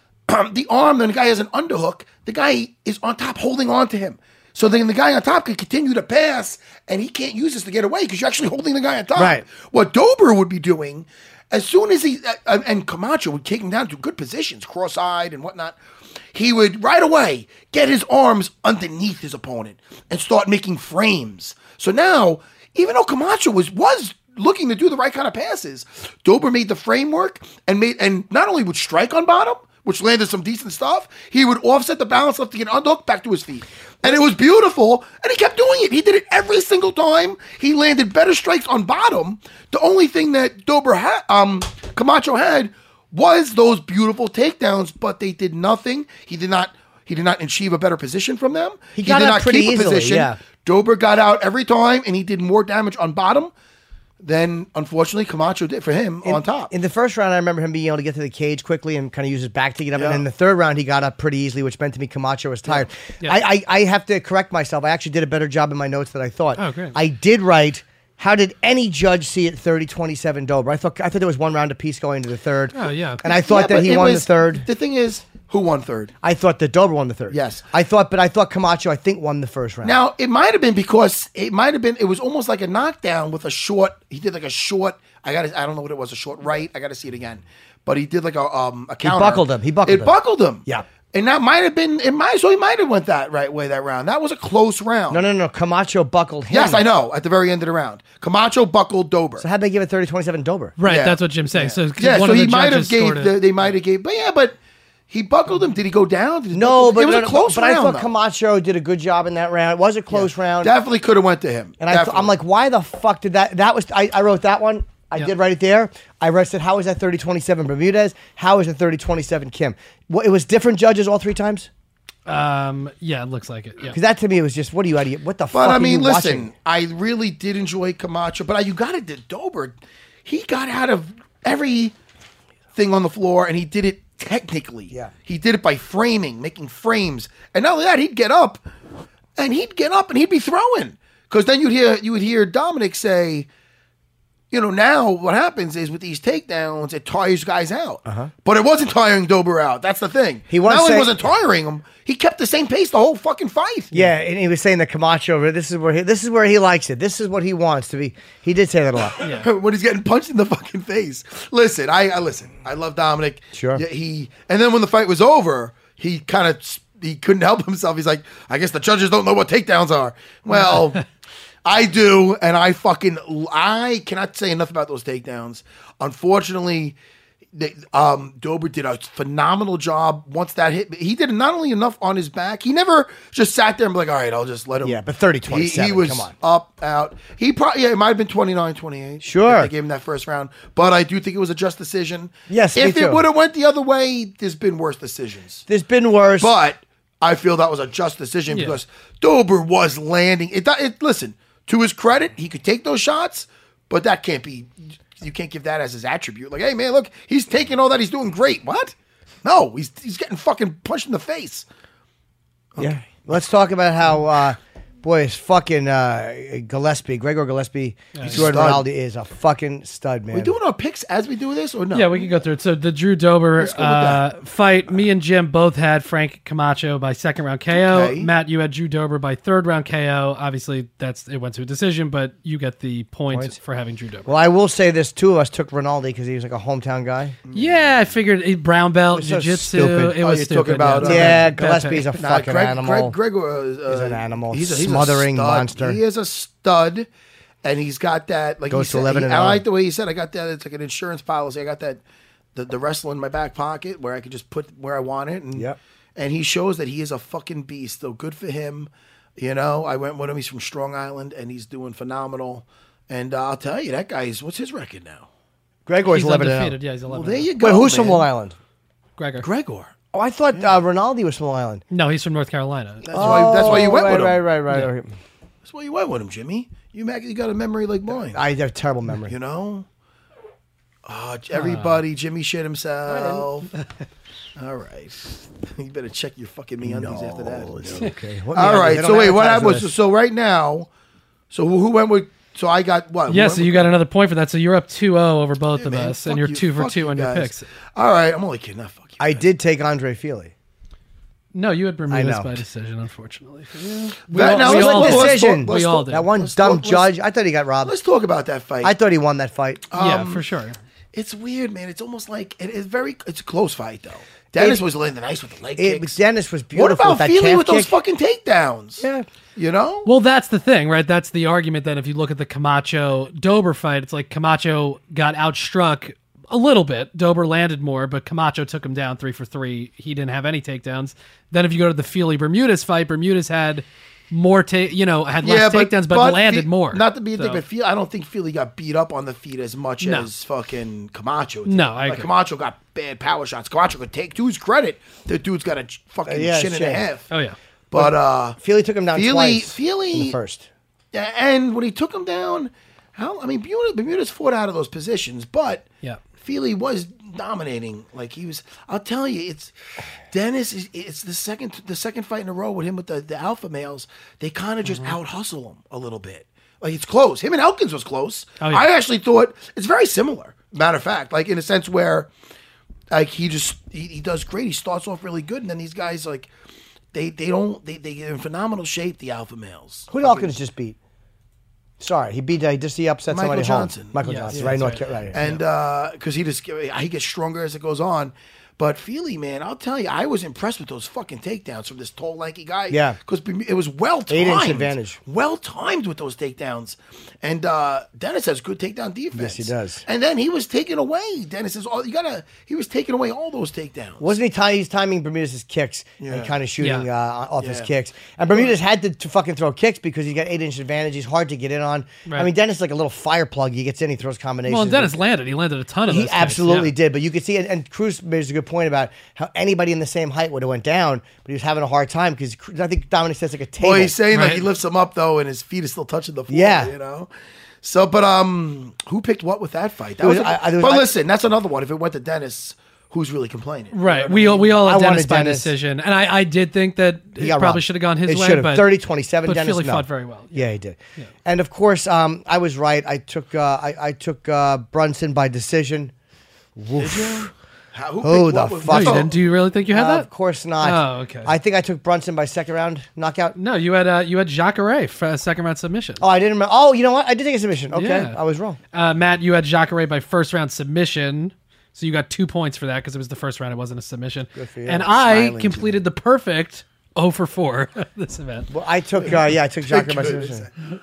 Speaker 7: the arm, then the guy has an underhook, the guy is on top holding on to him. So then the guy on top can continue to pass, and he can't use this to get away because you're actually holding the guy on top.
Speaker 3: Right.
Speaker 7: What Dober would be doing, as soon as he, uh, and Camacho would take him down to good positions, cross-eyed and whatnot, he would right away get his arms underneath his opponent and start making frames. So now, even though Camacho was was looking to do the right kind of passes, Dober made the framework and made, and not only would strike on bottom, which landed some decent stuff, he would offset the balance left to get underhook back to his feet. And it was beautiful, and he kept doing it. He did it every single time. He landed better strikes on bottom. The only thing that Dober had, um, Camacho had, was those beautiful takedowns, but they did nothing. He did not. He did not achieve a better position from them.
Speaker 3: He got
Speaker 7: did
Speaker 3: out
Speaker 7: not
Speaker 3: pretty
Speaker 7: keep a
Speaker 3: easily,
Speaker 7: position.
Speaker 3: yeah.
Speaker 7: Dober got out every time, and he did more damage on bottom than, unfortunately, Camacho did for him
Speaker 3: in,
Speaker 7: on top.
Speaker 3: In the first round, I remember him being able to get to the cage quickly and kind of use his back to get up.
Speaker 7: Yeah.
Speaker 3: And then the third round, he got up pretty easily, which meant to me Camacho was tired.
Speaker 8: Yeah.
Speaker 3: I, I, I have to correct myself. I actually did a better job in my notes than I thought.
Speaker 8: Oh, great.
Speaker 3: I did write, how did any judge see it thirty twenty-seven Dober? I thought I thought there was one round apiece going into the third.
Speaker 8: Oh, yeah.
Speaker 3: And I thought
Speaker 7: Yeah,
Speaker 3: that
Speaker 7: but
Speaker 3: he
Speaker 7: it
Speaker 3: won
Speaker 7: was-
Speaker 3: the third.
Speaker 7: The thing is, who won third?
Speaker 3: I thought that Dober won the third.
Speaker 7: Yes.
Speaker 3: I thought, but I thought Camacho, I think, won the first round.
Speaker 7: Now, it might have been because it might have been, it was almost like a knockdown with a short, he did like a short, I got I don't know what it was, a short right, I got to see it again. But he did like a um a counter.
Speaker 3: buckled him. He buckled
Speaker 7: it
Speaker 3: him.
Speaker 7: buckled him.
Speaker 3: Yeah.
Speaker 7: And that might have been, it might, so he might have went that right way that round. That was a close round.
Speaker 3: no, no, no. Camacho buckled him.
Speaker 7: Yes, I know, at the very end of the round. Camacho buckled Dober.
Speaker 3: So how'd they give it thirty twenty-seven Dober?
Speaker 8: Right,
Speaker 7: Yeah.
Speaker 8: that's what Jim's saying. So
Speaker 7: yeah,
Speaker 8: one
Speaker 7: so
Speaker 8: of the
Speaker 7: he might have
Speaker 8: judges scored
Speaker 7: gave,
Speaker 8: it.
Speaker 7: the, they might have gave, but yeah, but he buckled him. Did he go down? Did he
Speaker 3: No,
Speaker 7: buckle-
Speaker 3: but
Speaker 7: it was
Speaker 3: no,
Speaker 7: a
Speaker 3: no,
Speaker 7: close
Speaker 3: but
Speaker 7: round.
Speaker 3: I thought
Speaker 7: though.
Speaker 3: Camacho did a good job in that round. It was a close round.
Speaker 7: Definitely could have went to him.
Speaker 3: And I th- I'm
Speaker 7: Definitely.
Speaker 3: like, why the fuck did that? That was I, I wrote that one. I
Speaker 8: Yeah.
Speaker 3: did write it there. I wrote said, how is that thirty twenty-seven Bermudez? How is it thirty twenty-seven Kim? What, it was different judges all three times?
Speaker 8: Um, yeah, it looks like it. Yeah.
Speaker 3: Because that to me was just, what are you, out of, what the
Speaker 7: But
Speaker 3: fuck
Speaker 7: I
Speaker 3: are
Speaker 7: mean,
Speaker 3: you
Speaker 7: listen,
Speaker 3: watching?
Speaker 7: I really did enjoy Camacho, but you got it to Dober. He got out of everything on the floor, and he did it technically.
Speaker 3: Yeah.
Speaker 7: He did it by framing, making frames, and not only that, he'd get up, and he'd get up, and he'd be throwing. Because then you'd hear you would hear Dominic say, you know, now what happens is with these takedowns, it tires guys out. Uh-huh. But it wasn't tiring Dober out. That's the thing.
Speaker 3: He was
Speaker 7: not only
Speaker 3: saying-
Speaker 7: wasn't tiring him, he kept the same pace the whole fucking fight.
Speaker 3: Yeah, and he was saying that Camacho, this is where he, this is where he likes it. This is what he wants to be. He did say that a lot.
Speaker 7: when he's getting punched in the fucking face. Listen, I, I listen. I love Dominic.
Speaker 3: Sure.
Speaker 7: Yeah, he and then when the fight was over, he kind of he couldn't help himself. He's like, I guess the judges don't know what takedowns are. Well, I do, and I fucking I cannot say enough about those takedowns. Unfortunately, they, um, Dober did a phenomenal job. Once that hit, he did not only enough on his back. He never just sat there and be like, all right, I'll just let him.
Speaker 3: Yeah, but thirty
Speaker 7: He,
Speaker 3: twenty-seven,
Speaker 7: he was
Speaker 3: come on.
Speaker 7: up, out. He probably, yeah, it might have been twenty-nine twenty-eight.
Speaker 3: Sure.
Speaker 7: If they gave him that first round. But I do think it was a just decision.
Speaker 3: Yes, me
Speaker 7: If
Speaker 3: too.
Speaker 7: it would have went the other way, there's been worse decisions.
Speaker 3: There's been worse.
Speaker 7: But I feel that was a just decision
Speaker 8: Yeah.
Speaker 7: because Dober was landing. It, it, listen, to his credit, he could take those shots, but that can't be, you can't give that as his attribute. Like, hey, man, look, he's taking all that. He's doing great. What? No, he's he's getting fucking punched in the face.
Speaker 3: Yeah. Let's talk about how, uh, boy, it's fucking uh, Gillespie, Gregor Gillespie, Jordan
Speaker 7: stud.
Speaker 3: Ronaldo is a fucking stud, man.
Speaker 7: Are we doing our picks as we do this or no?
Speaker 8: Yeah, we can go through it. So the Drew Dober
Speaker 7: Let's go with
Speaker 8: uh, fight, me and Jim both had Frank Camacho by second round K O.
Speaker 7: Okay.
Speaker 8: Matt, you had Drew Dober by third round K O. Obviously, that's it went to a decision, but you get the point
Speaker 3: Points.
Speaker 8: for having Drew Dober.
Speaker 3: Well, I will say this: two of us took Rinaldi because he was like a hometown guy.
Speaker 8: Yeah, I figured he- brown belt,
Speaker 3: It's so
Speaker 8: jiu-jitsu.
Speaker 3: stupid.
Speaker 8: It
Speaker 7: Oh,
Speaker 8: was
Speaker 7: you're
Speaker 8: stupid.
Speaker 7: talking about,
Speaker 8: yeah,
Speaker 7: uh,
Speaker 3: yeah,
Speaker 8: Bad
Speaker 3: Gillespie's a
Speaker 8: pick.
Speaker 7: Nah,
Speaker 3: fucking
Speaker 7: Greg,
Speaker 3: animal.
Speaker 7: Greg, Gregor uh,
Speaker 3: He's an animal.
Speaker 7: He's a, he's
Speaker 3: Smothering
Speaker 7: a stud.
Speaker 3: monster.
Speaker 7: He is a stud, and he's got that. Like
Speaker 3: Goes
Speaker 7: he
Speaker 3: to
Speaker 7: said,
Speaker 3: eleven
Speaker 7: he-
Speaker 3: and
Speaker 7: I
Speaker 3: oh.
Speaker 7: like the way he said. I got that. It's like an insurance policy. I got that. The, the wrestler in my back pocket where I could just put where I want it, and
Speaker 3: Yep.
Speaker 7: and he shows that he is a fucking beast. So good for him. You know, I went with him. He's from Strong Island, and he's doing phenomenal. And uh, I'll tell you, that guy's what's his record now?
Speaker 3: Gregor's
Speaker 8: He's
Speaker 3: eleven
Speaker 8: undefeated.
Speaker 3: and
Speaker 8: Yeah, he's eleven.
Speaker 7: Well, there you go.
Speaker 3: Wait, who's from
Speaker 7: man.
Speaker 3: Long Island?
Speaker 8: Gregor.
Speaker 7: Gregor.
Speaker 3: Oh, I thought uh, Ronaldo was from Long Island.
Speaker 8: No, he's from North Carolina.
Speaker 7: That's why. That's why you went
Speaker 3: right,
Speaker 7: with him.
Speaker 3: Right, right, right, right.
Speaker 7: That's why you went with him, Jimmy. You Mac, you got a memory like mine.
Speaker 3: I have terrible memory.
Speaker 7: You know. Oh, everybody, Jimmy shit himself. All right, you better check your fucking me undies after that.
Speaker 3: Okay.
Speaker 7: All right. So wait, what happened was so right now. So who, who went with? So I got what?
Speaker 8: Yeah,
Speaker 7: Who
Speaker 8: so
Speaker 7: went
Speaker 8: you
Speaker 7: with-
Speaker 8: got another point for that. So you're up two oh over both
Speaker 7: Yeah,
Speaker 8: of
Speaker 7: man,
Speaker 8: us,
Speaker 7: fuck
Speaker 8: and you're
Speaker 7: you-
Speaker 8: two for
Speaker 7: fuck
Speaker 8: two
Speaker 7: you
Speaker 8: on your
Speaker 7: guys.
Speaker 8: picks.
Speaker 7: All right, I'm only kidding. Not fuck you.
Speaker 3: I
Speaker 7: guys.
Speaker 3: did take Andre Feely.
Speaker 8: No, you had Bermudez
Speaker 3: know.
Speaker 8: by decision, unfortunitely. Yeah. We
Speaker 7: That-
Speaker 8: all,
Speaker 7: now
Speaker 8: we
Speaker 7: let's
Speaker 8: all
Speaker 7: look-
Speaker 8: did.
Speaker 7: let's
Speaker 3: decision.
Speaker 7: look- let's
Speaker 8: We all
Speaker 7: look-
Speaker 8: did.
Speaker 3: That one
Speaker 7: Let's
Speaker 3: dumb
Speaker 7: talk- let's-
Speaker 3: judge. I thought he got robbed.
Speaker 7: Let's talk about that fight.
Speaker 3: I thought he won that fight.
Speaker 8: yeah,
Speaker 7: Um,
Speaker 8: for sure.
Speaker 7: It's weird, man. It's almost like it is very. It's a close fight though. Dennis was laying the nice with the leg
Speaker 3: It,
Speaker 7: kicks.
Speaker 3: Dennis was
Speaker 7: What
Speaker 3: beautiful
Speaker 7: about
Speaker 3: with that
Speaker 7: Feely
Speaker 3: calf
Speaker 7: with those
Speaker 3: kick.
Speaker 7: fucking takedowns?
Speaker 3: Yeah.
Speaker 7: You know.
Speaker 8: Well, that's the thing, right? That's the argument that if you look at the Camacho Dober fight, it's like Camacho got outstruck a little bit. Dober landed more, but Camacho took him down three for three. He didn't have any takedowns. Then if you go to the Feely Bermudez fight, Bermudez had more, ta- you know, had less takedowns, but, landed
Speaker 7: Fe-
Speaker 8: more.
Speaker 7: Not to be a
Speaker 8: So-
Speaker 7: dick, but Feely, I don't think Feely got beat up on the feet as much
Speaker 8: No.
Speaker 7: as fucking Camacho did.
Speaker 8: No, I
Speaker 7: like
Speaker 8: agree.
Speaker 7: Camacho got bad power shots. Camacho could take. To his credit, the dude's got a fucking
Speaker 3: Uh, yeah,
Speaker 7: chin and
Speaker 3: shit.
Speaker 7: a half.
Speaker 8: Oh yeah.
Speaker 7: But uh,
Speaker 3: Feely took him down
Speaker 7: Feely,
Speaker 3: twice
Speaker 7: Feely,
Speaker 3: in the first.
Speaker 7: Yeah, and when he took him down, how I mean, Bermuda, Bermuda's fought out of those positions, but
Speaker 8: Yeah.
Speaker 7: Feely was dominating. Like he was. I'll tell you, it's Dennis. Is it's the second the second fight in a row with him with the, the alpha males. They kind of just
Speaker 8: Mm-hmm.
Speaker 7: out hustle him a little bit. Like it's close. Him and Elkins was close.
Speaker 8: Oh, yeah.
Speaker 7: I actually thought it's very similar. Matter of fact, like in a sense where, like he just he, he does great. He starts off really good, and then these guys like. They they don't they they get in phenomenal shape. The alpha males.
Speaker 3: Who did Elkins just beat? Sorry, he beat. Uh, just he upset
Speaker 7: Michael
Speaker 3: somebody
Speaker 7: Johnson.
Speaker 3: home. Michael
Speaker 8: Yes,
Speaker 3: Johnson,
Speaker 8: yeah,
Speaker 3: right?
Speaker 8: that's
Speaker 3: North
Speaker 8: right.
Speaker 3: Carolina.
Speaker 7: And because he just he gets stronger as it goes on. But Feely, man, I'll tell you, I was impressed with those fucking takedowns from this tall, lanky guy.
Speaker 3: Yeah.
Speaker 7: because it was well timed,
Speaker 3: Eight-inch advantage.
Speaker 7: well timed with those takedowns. And uh, Dennis has good takedown defense.
Speaker 3: Yes, he does.
Speaker 7: And then he was taking away. Dennis is all you gotta. He was taking away all those takedowns.
Speaker 3: Wasn't he? T- he's timing Bermudez's kicks
Speaker 7: Yeah.
Speaker 3: and kind of shooting
Speaker 8: Yeah.
Speaker 3: uh, off his
Speaker 7: Yeah.
Speaker 3: kicks. And Bermudez had to, to fucking throw kicks because he's got eight inch advantage. He's hard to get in on.
Speaker 8: Right.
Speaker 3: I mean, Dennis is like a little fire plug. He gets in, he throws combinations.
Speaker 8: Well, and Dennis landed. He landed a ton of
Speaker 3: He
Speaker 8: those kicks,
Speaker 3: absolutely
Speaker 8: yeah.
Speaker 3: did, but you could see, and, and Cruz made a good point about how anybody in the same height would have went down, but he was having a hard time because I think Dominic says like a table.
Speaker 7: Well, he's saying like
Speaker 8: Right.
Speaker 7: he lifts him up though, and his feet are still touching the floor.
Speaker 3: Yeah.
Speaker 7: you know. So, but um, who picked what with that fight? That
Speaker 3: It was-
Speaker 7: was, a-
Speaker 3: I- I- there was-
Speaker 7: but
Speaker 3: I-
Speaker 7: listen, that's another one. If it went to Dennis, who's really complaining?
Speaker 8: Right. We all, we all
Speaker 3: I
Speaker 8: had Dennis
Speaker 3: wanted
Speaker 8: by
Speaker 3: Dennis.
Speaker 8: decision. And I, I did think that
Speaker 3: He
Speaker 8: it
Speaker 3: got
Speaker 8: probably
Speaker 3: robbed.
Speaker 8: should have gone his
Speaker 3: It
Speaker 8: way.
Speaker 3: should have.
Speaker 8: But
Speaker 3: thirty twenty-seven,
Speaker 8: but
Speaker 3: Dennis,
Speaker 8: Philly
Speaker 3: no.
Speaker 8: fought very well.
Speaker 3: Yeah, he did. And of course, um, I was right. I took uh, I, I took uh, Brunson by decision. Woof.
Speaker 7: How, who
Speaker 3: Who
Speaker 7: picked
Speaker 3: the
Speaker 7: what with-
Speaker 3: fuck?
Speaker 8: No, you didn't. Do you really think you had
Speaker 3: Uh,
Speaker 8: that?
Speaker 3: Of course not.
Speaker 8: Oh, okay.
Speaker 3: I think I took Brunson by second round knockout.
Speaker 8: No, you had uh, you had Jacare for a second round submission.
Speaker 3: Oh, I didn't remember. Oh, you know what? I did take a submission. Okay,
Speaker 8: Yeah.
Speaker 3: I was wrong.
Speaker 8: Uh, Matt, you had Jacare by first round submission. So you got two points for that because it was the first round. It wasn't a submission.
Speaker 3: Good for you.
Speaker 8: And I
Speaker 3: Smiling,
Speaker 8: completed the perfect oh for four this event.
Speaker 3: Well, I took uh, yeah, I took Jacare by submission.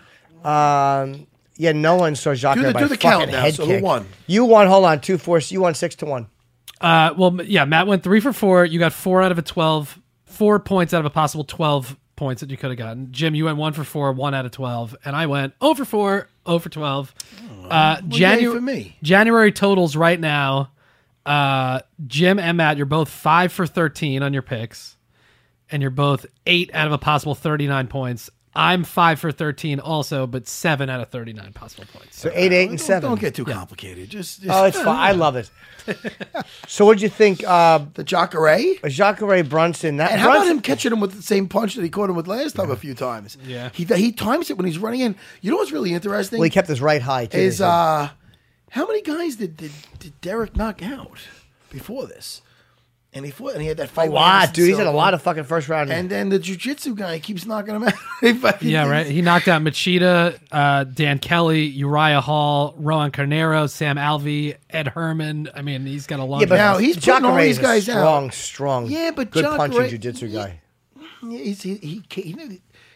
Speaker 3: Um, yeah, no one saw Jacare
Speaker 7: Do the-
Speaker 3: by
Speaker 7: do the
Speaker 3: fucking
Speaker 7: count now.
Speaker 3: head
Speaker 7: So who
Speaker 3: kick.
Speaker 7: won?
Speaker 3: You won. Hold on, two four. You won six to one.
Speaker 8: Uh, well, m- yeah, Matt went three for four. You got four out of a twelve, four points out of a possible twelve points that you could have gotten. Jim, you went one for four, one out of twelve, and I went oh for four, oh for twelve. Uh,
Speaker 7: yay
Speaker 8: January
Speaker 7: for me.
Speaker 8: January totals right now. Uh, Jim and Matt, you're both five for thirteen on your picks, and you're both eight out of a possible thirty-nine points. I'm five for thirteen also, but seven out of thirty-nine possible points.
Speaker 3: So eight, eight, and
Speaker 7: Don't,
Speaker 3: seven.
Speaker 7: don't get too complicated. Just, just
Speaker 3: Oh, it's fine. I love it. So, what did you think, uh,
Speaker 7: the Jacare.
Speaker 3: Jacare Brunson? That
Speaker 7: And how about
Speaker 3: Brunson,
Speaker 7: him catching him with the same punch that he caught him with last time a few times?
Speaker 8: Yeah.
Speaker 7: he he times it when he's running in. You know what's really interesting?
Speaker 3: Well, he kept his right high too.
Speaker 7: is uh, how many guys did, did did Derek knock out before this? And he fought, and he had that
Speaker 3: a
Speaker 7: fight. with
Speaker 3: lot,
Speaker 7: Anderson
Speaker 3: dude. He's had a
Speaker 7: Silva.
Speaker 3: lot of fucking first round.
Speaker 7: And then the jiu-jitsu guy keeps knocking him out. He fucking-
Speaker 8: Yeah, right. He knocked out Machida, uh, Dan Kelly, Uriah Hall, Rowan Carnero, Sam Alvey, Ed Herman. I mean, he's got a long.
Speaker 3: yeah, but
Speaker 7: Now, he's putting all
Speaker 3: Jacare
Speaker 7: these
Speaker 3: is a
Speaker 7: guys out.
Speaker 3: strong, strong.
Speaker 7: Yeah, but
Speaker 3: good
Speaker 7: Jacare-
Speaker 3: punching jiu-jitsu guy.
Speaker 7: Yeah, he's, he, he, he,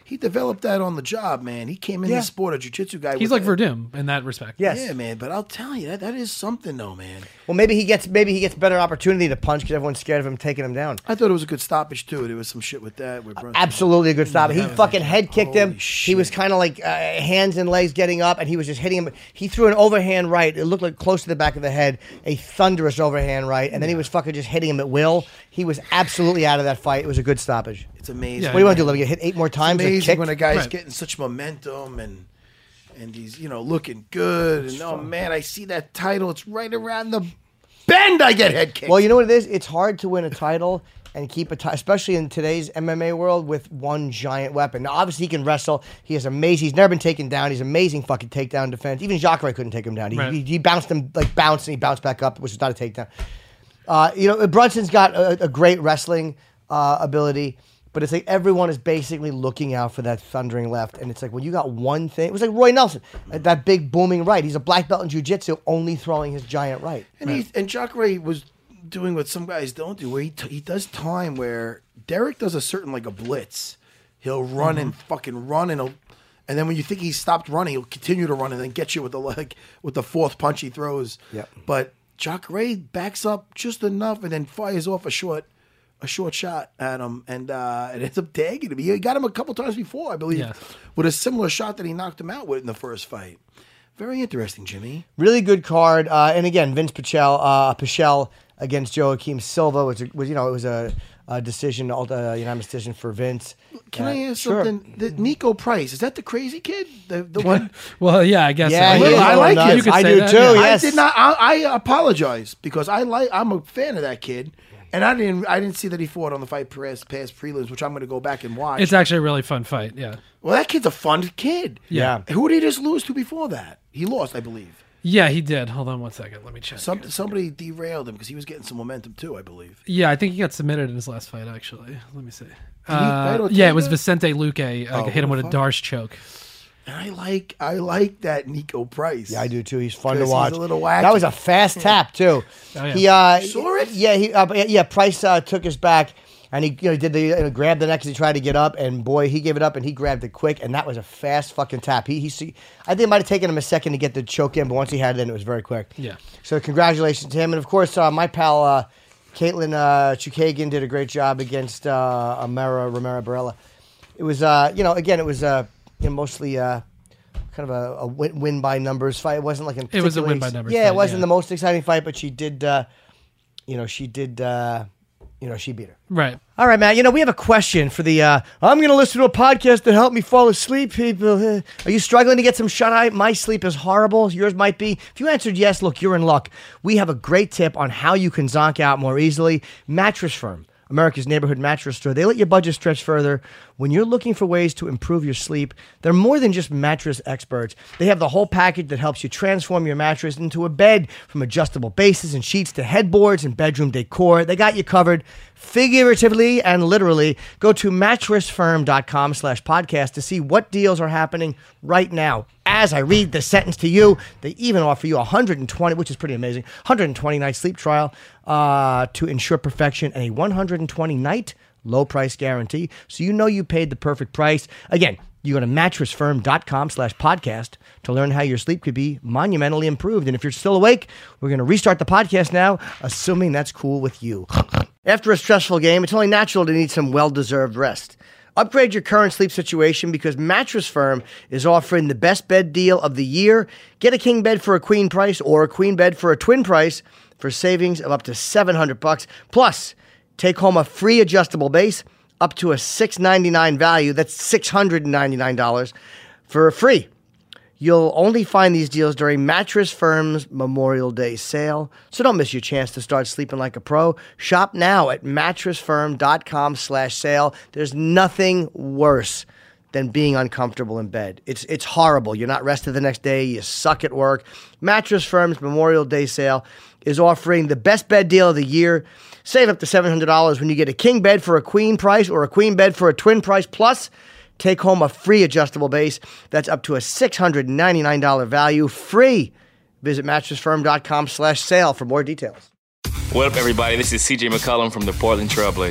Speaker 7: he developed that on the job, man. He came in
Speaker 3: Yeah.
Speaker 7: the sport, a jiu-jitsu guy.
Speaker 8: He's
Speaker 7: with
Speaker 8: like
Speaker 7: that.
Speaker 8: Verdum in that respect.
Speaker 3: Yes.
Speaker 7: Yeah, man. But I'll tell you that that is something, though, man.
Speaker 3: Well, maybe he gets maybe he gets better opportunity to punch because everyone's scared of him taking him down.
Speaker 7: I thought it was a good stoppage too. There was some shit with that. Where Brunson-
Speaker 3: Absolutely a good stop. He fucking head kicked him.
Speaker 7: Holy
Speaker 3: He was
Speaker 7: shit.
Speaker 3: kind of like uh, hands and legs getting up, and he was just hitting him. He threw an overhand right. It looked like close to the back of the head, a thunderous overhand right, and then he was fucking just hitting him at will. He was absolutely out of that fight. It was a good stoppage.
Speaker 7: It's amazing.
Speaker 8: Yeah,
Speaker 3: What do you want to do? Let me get hit eight more times?
Speaker 7: It's
Speaker 3: and
Speaker 7: amazing
Speaker 3: kicked?
Speaker 7: when a guy's
Speaker 8: Right.
Speaker 7: getting such momentum and and he's you know looking good. And oh man, I see that title. It's right around the bend. I get head kicked.
Speaker 3: Well, you know what it is? It's hard to win a title and keep a title, especially in today's M M A world, with one giant weapon. Now, obviously, he can wrestle. He has amazing. He's never been taken down. He's amazing fucking takedown defense. Even Jacare couldn't take him down. He,
Speaker 8: Right.
Speaker 3: he, he bounced him like bounced and he bounced back up, which is not a takedown. Uh, you know, Brunson's got a, a great wrestling uh, ability, but it's like everyone is basically looking out for that thundering left. And it's like when you got one thing, it was like Roy Nelson, that big booming right. He's a black belt in jiu-jitsu, only throwing his giant right.
Speaker 7: and he and Jacare was doing what some guys don't do, where he t- he does time where Derek does a certain like a blitz. He'll run and fucking run and he'll, and then when you think he's stopped running, he'll continue to run and then get you with the leg with the fourth punch he throws.
Speaker 3: Yep.
Speaker 7: But Jacare backs up just enough and then fires off a short a short shot at him and uh, it ends up tagging him. He got him a couple times before, I believe,
Speaker 8: Yeah.
Speaker 7: with a similar shot that he knocked him out with in the first fight. Very interesting, Jimmy.
Speaker 3: Really good card. Uh, and again, Vince Pichel, uh, Pichel against Joaquim Silva was, a, was you know, it was a, a decision, uh, unanimous decision for Vince.
Speaker 7: Can
Speaker 3: Uh,
Speaker 7: I ask
Speaker 3: sure.
Speaker 7: something? The Nico Price, is that the crazy kid? The, the one?
Speaker 8: Well, yeah, I guess.
Speaker 3: Yeah,
Speaker 8: so.
Speaker 3: he
Speaker 7: Little,
Speaker 3: is
Speaker 7: I
Speaker 3: going
Speaker 7: like
Speaker 3: nuts.
Speaker 7: him.
Speaker 8: You could
Speaker 3: I
Speaker 8: say
Speaker 3: do
Speaker 8: that,
Speaker 3: too.
Speaker 8: yeah.
Speaker 3: Yes.
Speaker 7: I did not. I, I apologize because I like. I'm a fan of that kid, and I didn't. I didn't see that he fought on the Fight Press past prelims, which I'm going to go back and watch.
Speaker 8: It's actually a really fun fight. Yeah.
Speaker 7: well, that kid's a fun kid.
Speaker 3: Yeah.
Speaker 7: Who did he just lose to before that? He lost, I believe.
Speaker 8: Yeah, he did. Hold on one second. Let me check.
Speaker 7: Some, somebody derailed him because he was getting some momentum too, I believe.
Speaker 8: Yeah, I think he got submitted in his last fight, actually. Let me see.
Speaker 7: right,
Speaker 8: Uh,
Speaker 7: Ortega?
Speaker 8: yeah, it was Vicente Luque. I
Speaker 7: Oh,
Speaker 8: hit him
Speaker 7: what
Speaker 8: with
Speaker 7: the
Speaker 8: a
Speaker 7: fuck?
Speaker 8: Darce choke.
Speaker 7: And I like. I like that Nico Price.
Speaker 3: Yeah, I do too. He's fun to
Speaker 7: Because he's
Speaker 3: watch.
Speaker 7: a little wacky.
Speaker 3: That was a fast tap too.
Speaker 8: Oh, yeah.
Speaker 3: He uh,
Speaker 7: Saw it?
Speaker 3: Yeah, he uh, yeah. Price uh, took his back and he you know, did the you know, grabbed the neck as he tried to get up, and boy, he gave it up and he grabbed it quick, and that was a fast fucking tap. He he see, I think it might have taken him a second to get the choke in, but once he had it in, it was very quick.
Speaker 8: Yeah.
Speaker 3: So congratulations to him, and of course uh, my pal uh, Caitlin uh, Chukagian did a great job against uh, Amara Romero Barella. It was uh, you know again it was uh, you know, mostly. Uh, Kind of a, a win, win by numbers fight. It wasn't like a
Speaker 8: It was a win
Speaker 3: particularly-
Speaker 8: by numbers
Speaker 3: Yeah,
Speaker 8: fight,
Speaker 3: it wasn't
Speaker 8: yeah.
Speaker 3: the most exciting fight, but she did. Uh, you know, she did. Uh, you know, she beat her.
Speaker 8: Right.
Speaker 3: All right, Matt. You know, we have a question for the. Uh, I'm going to listen to a podcast to help me fall asleep. People, Uh, are you struggling to get some shut eye? My sleep is horrible. Yours might be. If you answered yes, look, you're in luck. We have a great tip on how you can zonk out more easily. Mattress Firm, America's neighborhood mattress store. They let your budget stretch further. When you're looking for ways to improve your sleep, they're more than just mattress experts. They have the whole package that helps you transform your mattress into a bed, from adjustable bases and sheets to headboards and bedroom decor. They got you covered figuratively and literally. Go to mattressfirm.com slash podcast to see what deals are happening right now. As I read the sentence to you, they even offer you one hundred twenty, which is pretty amazing, one hundred twenty night sleep trial uh, to ensure perfection, and a one hundred twenty night low price guarantee. So you know you paid the perfect price. Again, you go to mattressfirm.com slash podcast to learn how your sleep could be monumentally improved. And if you're still awake, we're going to restart the podcast now, assuming that's cool with you. After a stressful game, it's only natural to need some well-deserved rest. Upgrade your current sleep situation because Mattress Firm is offering the best bed deal of the year. Get a king bed for a queen price or a queen bed for a twin price for savings of up to seven hundred bucks. Plus, take home a free adjustable base up to a six hundred ninety-nine dollars value. That's six hundred ninety-nine dollars for free. You'll only find these deals during Mattress Firm's Memorial Day sale, so don't miss your chance to start sleeping like a pro. Shop now at mattressfirm.com slash sale. There's nothing worse than being uncomfortable in bed. It's it's horrible. You're not rested the next day. You suck at work. Mattress Firm's Memorial Day sale is offering the best bed deal of the year. Save up to seven hundred dollars when you get a king bed for a queen price or a queen bed for a twin price. Plus, take home a free adjustable base that's up to a six hundred ninety-nine dollars value, free. Visit mattressfirm.com slash sale for more details.
Speaker 9: What up, everybody? This is C J McCollum from the Portland Trail Blazers.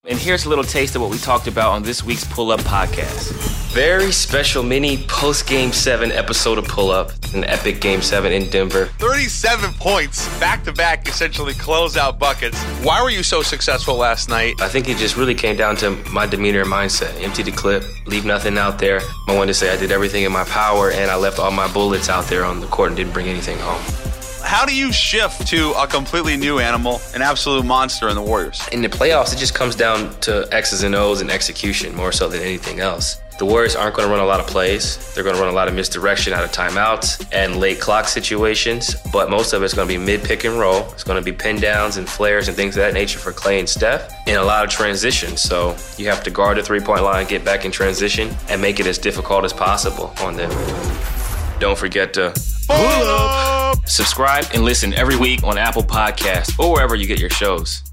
Speaker 9: And here's a little taste of what we talked about on this week's Pull Up podcast. Very special mini post-Game seven episode of Pull Up, an epic Game seven in Denver.
Speaker 10: thirty-seven points, back-to-back, essentially closeout buckets. Why were you so successful last night?
Speaker 9: I think it just really came down to my demeanor and mindset. Empty the clip, leave nothing out there. I wanted to say I did everything in my power, and I left all my bullets out there on the court and didn't bring anything home.
Speaker 10: How do you shift to a completely new animal, an absolute monster in the Warriors?
Speaker 9: In the playoffs, it just comes down to X's and O's and execution more so than anything else. The Warriors aren't going to run a lot of plays. They're going to run a lot of misdirection out of timeouts and late clock situations, but most of it's going to be mid-pick and roll. It's going to be pin downs and flares and things of that nature for Clay and Steph, and a lot of transition. So you have to guard the three-point line, get back in transition, and make it as difficult as possible on them. Don't forget to pull up. Subscribe and listen every week on Apple Podcasts or wherever you get your shows.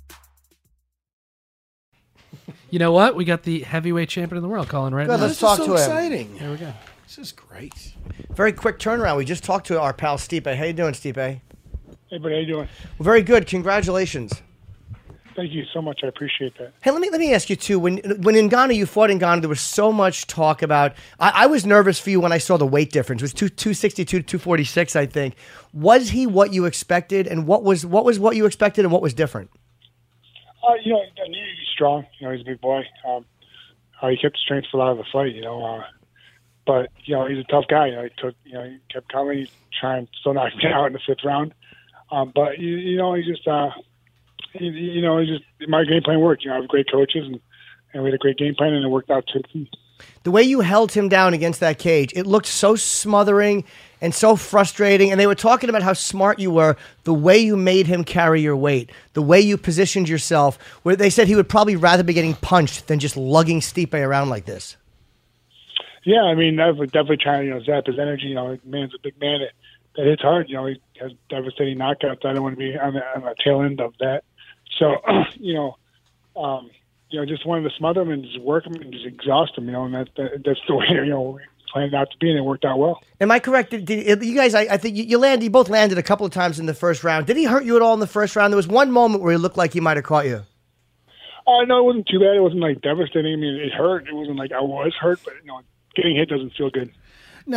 Speaker 8: You know what? We got the heavyweight champion of the world calling right
Speaker 3: Good,
Speaker 8: now.
Speaker 3: let's talk
Speaker 7: so
Speaker 3: to him.
Speaker 7: exciting.
Speaker 8: There we go.
Speaker 7: This is great.
Speaker 3: Very quick turnaround. We just talked to our pal Stipe. How you doing, Stipe?
Speaker 11: Hey, buddy, how you doing?
Speaker 3: Well, very good. Congratulations.
Speaker 11: Thank you so much. I appreciate that.
Speaker 3: Hey, let me let me ask you too. When when in Ghana you fought in Ghana, there was so much talk about. I, I was nervous for you when I saw the weight difference. It was two two sixty two to two forty six. I think. Was he what you expected, and what was what was what you expected, and what was different?
Speaker 11: Uh, you know, I knew he'd be strong. You know, he's a big boy. Um, uh, he kept the strength for a lot of the fight. You know, uh, but you know, he's a tough guy. You know, he took. You know, he kept coming. He's trying to still knock me out in the fifth round. Um, but you, you know, he just. Uh, He, you know, just my game plan worked. You know, I have great coaches, and, and we had a great game plan, and it worked out too.
Speaker 3: The way you held him down against that cage, it looked so smothering and so frustrating. And they were talking about how smart you were, the way you made him carry your weight, the way you positioned yourself, where they said he would probably rather be getting punched than just lugging Stipe around like this.
Speaker 11: Yeah, I mean, definitely, definitely trying to, you know, zap his energy. You know, man's a big man that, that hits hard. You know, he has devastating knockouts. I don't want to be on the, on the tail end of that. So, you know, um, you know, just wanted to smother him and just work him and just exhaust him, you know, and that, that that's the way, you know, we planned it out to be, and it worked out well.
Speaker 3: Am I correct? Did, did you guys, I, I think you, you landed, you both landed a couple of times in the first round. Did he hurt you at all in the first round? There was one moment where he looked like he might have caught you.
Speaker 11: Uh, no, it wasn't too bad. It wasn't, like, devastating. I mean, it hurt. It wasn't like I was hurt, but, you know, getting hit doesn't feel good.
Speaker 7: No.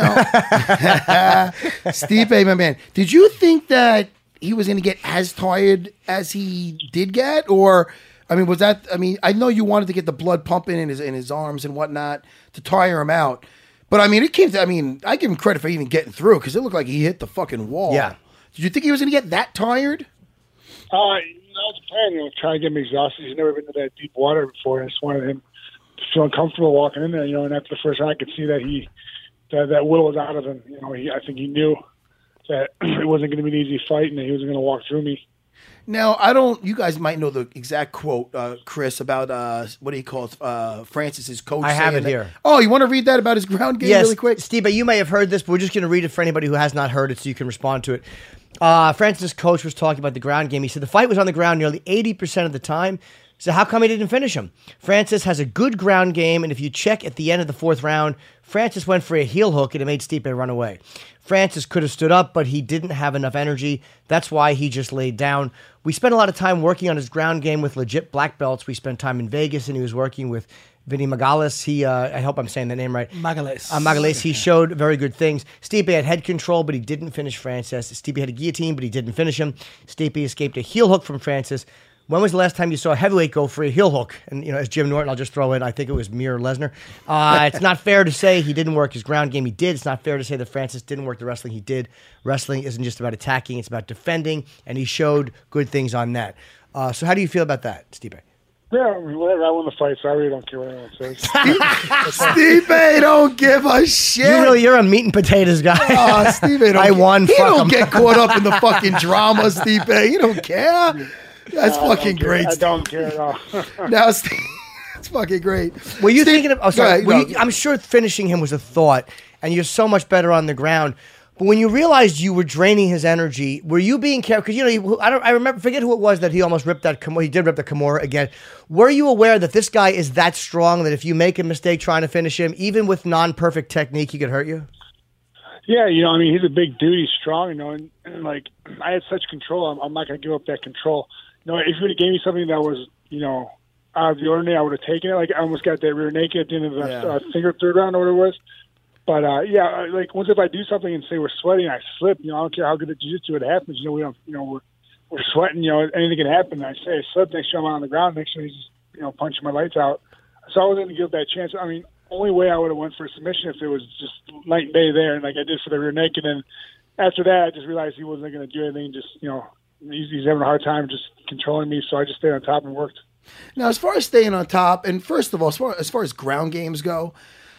Speaker 7: Stipe, my man, did you think that he was going to get as tired as he did get? Or, I mean, was that, I mean, I know you wanted to get the blood pumping in his in his arms and whatnot to tire him out. But, I mean, it came to, I mean, I give him credit for even getting through because it looked like he hit the fucking wall.
Speaker 3: Yeah.
Speaker 7: Did you think he was going to get that tired?
Speaker 11: Uh, you know, it's a plan, you know, trying to get him exhausted. He's never been to that deep water before. I just wanted him to feel uncomfortable walking in there, you know, and after the first round, I could see that he, that, that will was out of him. You know, he, I think he knew that it wasn't going to be an easy fight and that he wasn't going to walk through me.
Speaker 7: Now, I don't, you guys might know the exact quote, uh, Chris, about, uh, what do you call it, uh, Francis's coach.
Speaker 3: I have it
Speaker 7: that,
Speaker 3: here.
Speaker 7: Oh, you want to read that about his ground game
Speaker 3: yes,
Speaker 7: really quick?
Speaker 3: Steve, you may have heard this, but we're just going to read it for anybody who has not heard it so you can respond to it. Uh, Francis's coach was talking about the ground game. He said the fight was on the ground nearly eighty percent of the time. So how come he didn't finish him? Francis has a good ground game, and if you check at the end of the fourth round, Francis went for a heel hook, and it made Stipe run away. Francis could have stood up, but he didn't have enough energy. That's why he just laid down. We spent a lot of time working on his ground game with legit black belts. We spent time in Vegas, and he was working with Vinny Magalhães. He, uh, I hope I'm saying the name right.
Speaker 8: Magalhães.
Speaker 3: Uh, Magalhães. He showed very good things. Stipe had head control, but he didn't finish Francis. Stipe had a guillotine, but he didn't finish him. Stipe escaped a heel hook from Francis. When was the last time you saw a heavyweight go for a heel hook? And, you know, as Jim Norton, I'll just throw in, I think it was Mir Lesnar. Uh, it's not fair to say he didn't work his ground game. He did. It's not fair to say that Francis didn't work the wrestling. He did. Wrestling isn't just about attacking. It's about defending, and he showed good things on that. Uh, so how do you feel about that, Stipe?
Speaker 11: Yeah, I mean, whatever. I won the fight, so I really don't care what anyone says.
Speaker 7: Stipe don't give a shit.
Speaker 3: You really, you're a meat and potatoes guy.
Speaker 7: Oh, Stipe don't
Speaker 3: I
Speaker 7: get,
Speaker 3: won.
Speaker 7: He
Speaker 3: Fuck
Speaker 7: don't
Speaker 3: him.
Speaker 7: get caught up in the fucking drama, Stipe. He don't care. That's
Speaker 11: No,
Speaker 7: fucking
Speaker 11: I don't
Speaker 7: great.
Speaker 11: care. I don't care at all.
Speaker 7: Now, Steve, it's fucking great.
Speaker 3: Were you
Speaker 7: Steve,
Speaker 3: thinking of? Oh, sorry.
Speaker 7: go ahead,
Speaker 3: Were
Speaker 7: no.
Speaker 3: you, I'm sure finishing him was a thought, and you're so much better on the ground. But when you realized you were draining his energy, were you being careful? Because you know, I don't. I remember. Forget who it was that he almost ripped that. Kimura- He did rip the Kimura again. Were you aware that this guy is that strong that if you make a mistake trying to finish him, even with non-perfect technique, he could hurt you?
Speaker 11: Yeah, you know, I mean, he's a big dude. He's strong, you know, and, and like I had such control. I'm, I'm not going to give up that control. You know, if you would have gave me something that was, you know, out of the ordinary, I would have taken it. Like I almost got that rear naked at the end of the
Speaker 7: Yeah.
Speaker 11: uh, finger third round or whatever it was. But uh, yeah, I- like once if I do something and say we're sweating, I slip. You know, I don't care how good the jiu-jitsu it happens. You know, we don't. You know, we're we're sweating. You know, anything can happen. I say I slip. Next time I'm on the ground. Next time he's just you know punching my lights out. So I wasn't going to give that chance. I mean, only way I would have went for a submission if it was just night and day there, and like I did for the rear naked. And after that, I just realized he wasn't going to do anything. Just you know, he's, he's having a hard time just controlling me. So I just stayed on top and worked.
Speaker 7: Now, as far as staying on top, and first of all, as far as, far as ground games go,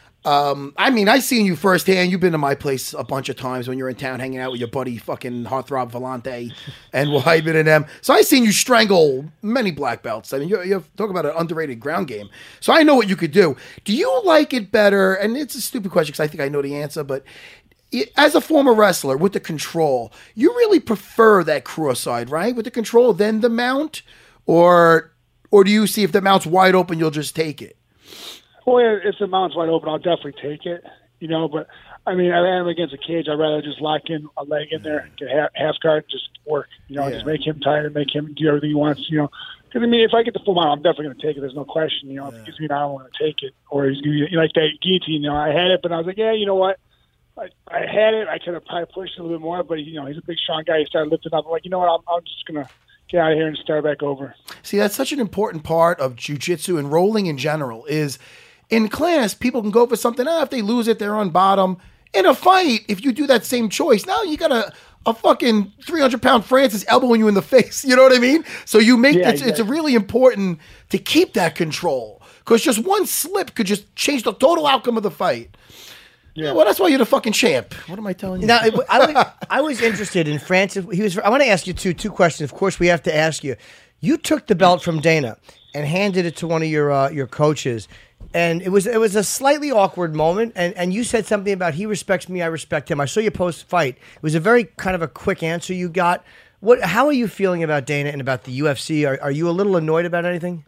Speaker 7: um, I mean, I've seen you firsthand. You've been to my place a bunch of times when you're in town hanging out with your buddy fucking Heartthrob Volante and Weidman and them. So I've seen you strangle many black belts. I mean, you you talk about an underrated ground game. So I know what you could do. Do you like it better? And it's a stupid question because I think I know the answer, but as a former wrestler with the control, you really prefer that cross side, right? With the control, then the mount? Or... Or do you see if the mount's wide open, you'll just take it?
Speaker 11: Well, yeah, if the mount's wide open, I'll definitely take it. You know, but I mean, I am against a cage. I'd rather just lock in a leg in there, get half, half guard, just work. You know,
Speaker 7: Yeah.
Speaker 11: just make him tired, make him do everything he wants. You know, because I mean, if I get the full mount, I'm definitely going to take it. There's no question. You know, if he gives me an arm, I'm going to take it. Or he's going to like that guillotine. You know, I had it, but I was like, yeah, you know what? I, I had it. I could have probably pushed a little bit more, but you know, he's a big, strong guy. He started lifting up. I'm like, you know what? I'm, I'm just going to get out of here and start back over.
Speaker 7: See, that's such an important part of jiu-jitsu and rolling in general is in class, people can go for something. Ah, if they lose it, they're on bottom. In a fight, if you do that same choice, now you got a, a fucking three hundred pound Francis elbowing you in the face. You know what I mean? So you make
Speaker 11: Yeah,
Speaker 7: it's,
Speaker 11: yeah.
Speaker 7: it's really important to keep that control because just one slip could just change the total outcome of the fight. Yeah, well, that's why you're the fucking champ. What am I telling you?
Speaker 3: Now, I, was, I was interested in Francis. He was. I want to ask you two two questions. Of course, we have to ask you. You took the belt from Dana and handed it to one of your uh, your coaches, and it was it was a slightly awkward moment. And, and you said something about he respects me, I respect him. I saw you post fight. It was a very kind of a quick answer you got. What? How are you feeling about Dana and about the U F C? Are, are you a little annoyed about anything?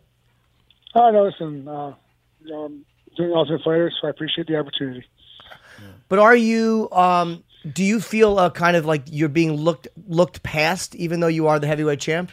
Speaker 11: Oh, no, listen, uh, you know, I'm doing Ultimate Fighter, so I appreciate the opportunity.
Speaker 3: But are you? Um, do you feel uh, kind of like you're being looked looked past, even though you are the heavyweight champ?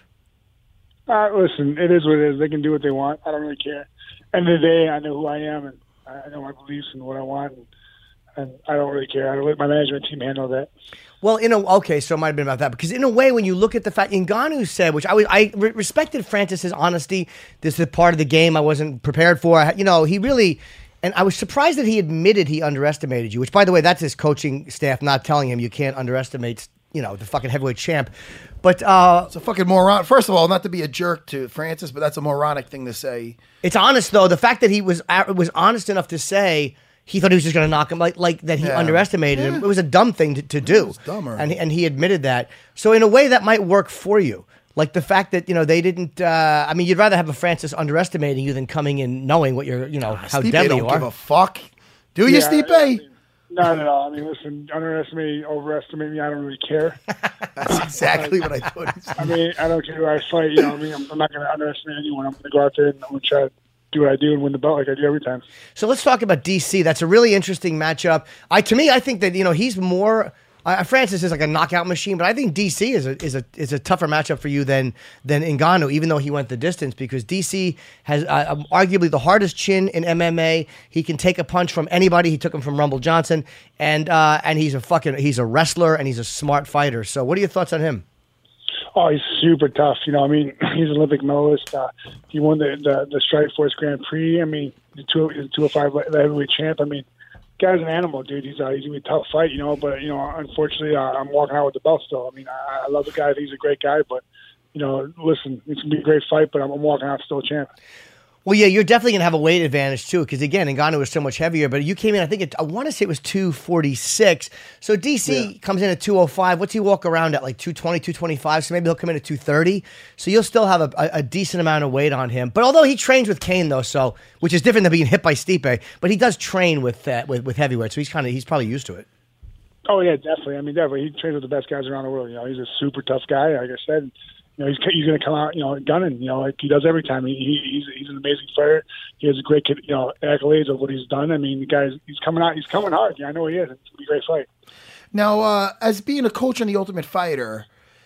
Speaker 11: Uh, listen, it is what it is. They can do what they want. I don't really care. End of the day, I know who I am, and I know my beliefs and what I want, and, and I don't really care. I let my management team handle that.
Speaker 3: Well, in a okay, so it might have been about that because in a way, when you look at the fact Ngannou said, which I was, I re- respected Francis's honesty. This is part of the game I wasn't prepared for. I, you know, he really. And I was surprised that he admitted he underestimated you, which, by the way, that's his coaching staff not telling him you can't underestimate, you know, the fucking heavyweight champ. But uh,
Speaker 7: it's a fucking moron. First of all, not to be a jerk to Francis, but that's a moronic thing to say.
Speaker 3: It's honest, though. The fact that he was uh, was honest enough to say he thought he was just going to knock him, like like that he
Speaker 7: Yeah.
Speaker 3: underestimated
Speaker 7: Yeah.
Speaker 3: him. It was a dumb thing to, to do.
Speaker 7: It's dumber.
Speaker 3: And, he- and he admitted that. So in a way, that might work for you. Like the fact that, you know, they didn't, uh, I mean, you'd rather have a Francis underestimating you than coming in knowing what you're, you know, how
Speaker 7: Stipe
Speaker 3: deadly
Speaker 7: don't
Speaker 3: you are.
Speaker 7: give a fuck. Do you,
Speaker 11: Yeah,
Speaker 7: Stipe?
Speaker 11: I mean, not at all. I mean, listen, underestimate me, overestimate me, I don't really care.
Speaker 7: That's exactly what I thought.
Speaker 11: I mean, I don't care who I fight. You know what I mean? I'm, I'm not going to underestimate anyone. I'm going to go out there and I'm going to try to do what I do and win the belt like I do every time.
Speaker 3: So let's talk about D C. That's a really interesting matchup. I to me, I think that, you know, he's more. Uh, Francis is like a knockout machine, but I think D C is a is a is a tougher matchup for you than than Ngannou, even though he went the distance, because D C has uh, arguably the hardest chin in M M A. He can take a punch from anybody. He took him from Rumble Johnson, and uh, and he's a fucking he's a wrestler and he's a smart fighter. So, what are your thoughts on him?
Speaker 11: Oh, he's super tough. You know, I mean, he's an Olympic medalist. Uh, he won the, the the Strikeforce Grand Prix. I mean, the two the two oh five heavyweight champ. I mean, guy's an animal, dude. He's uh, he's gonna be a tough fight, you know. But you know, unfortunately, uh, I'm walking out with the belt still. I mean, I, I love the guy. I think he's a great guy. But you know, listen, it's gonna be a great fight. But I'm, I'm walking out still a champ.
Speaker 3: Well, yeah, you're definitely going to have a weight advantage, too, because, again, Ngannou was so much heavier. But you came in, I think, it, I want to say it was two forty-six. So D C yeah. comes in at two oh five. What's he walk around at, like two twenty, two twenty-five? So maybe he'll come in at two thirty. So you'll still have a, a, a decent amount of weight on him. But although he trains with Kane, though, so which is different than being hit by Stipe, but he does train with uh, with, with heavyweight, so he's kind of he's probably used to it.
Speaker 11: Oh, yeah, definitely. I mean, definitely. He trains with the best guys around the world. You know, he's a super tough guy, like I said. You know, he's he's going to come out, you know, gunning, you know, like he does every time. He, he he's he's an amazing fighter. He has a great, you know, accolades of what he's done. I mean, the guy's he's coming out, he's coming hard. Yeah, I know he is. It's going to be a great fight.
Speaker 7: Now, uh, as being a coach on The Ultimate Fighter,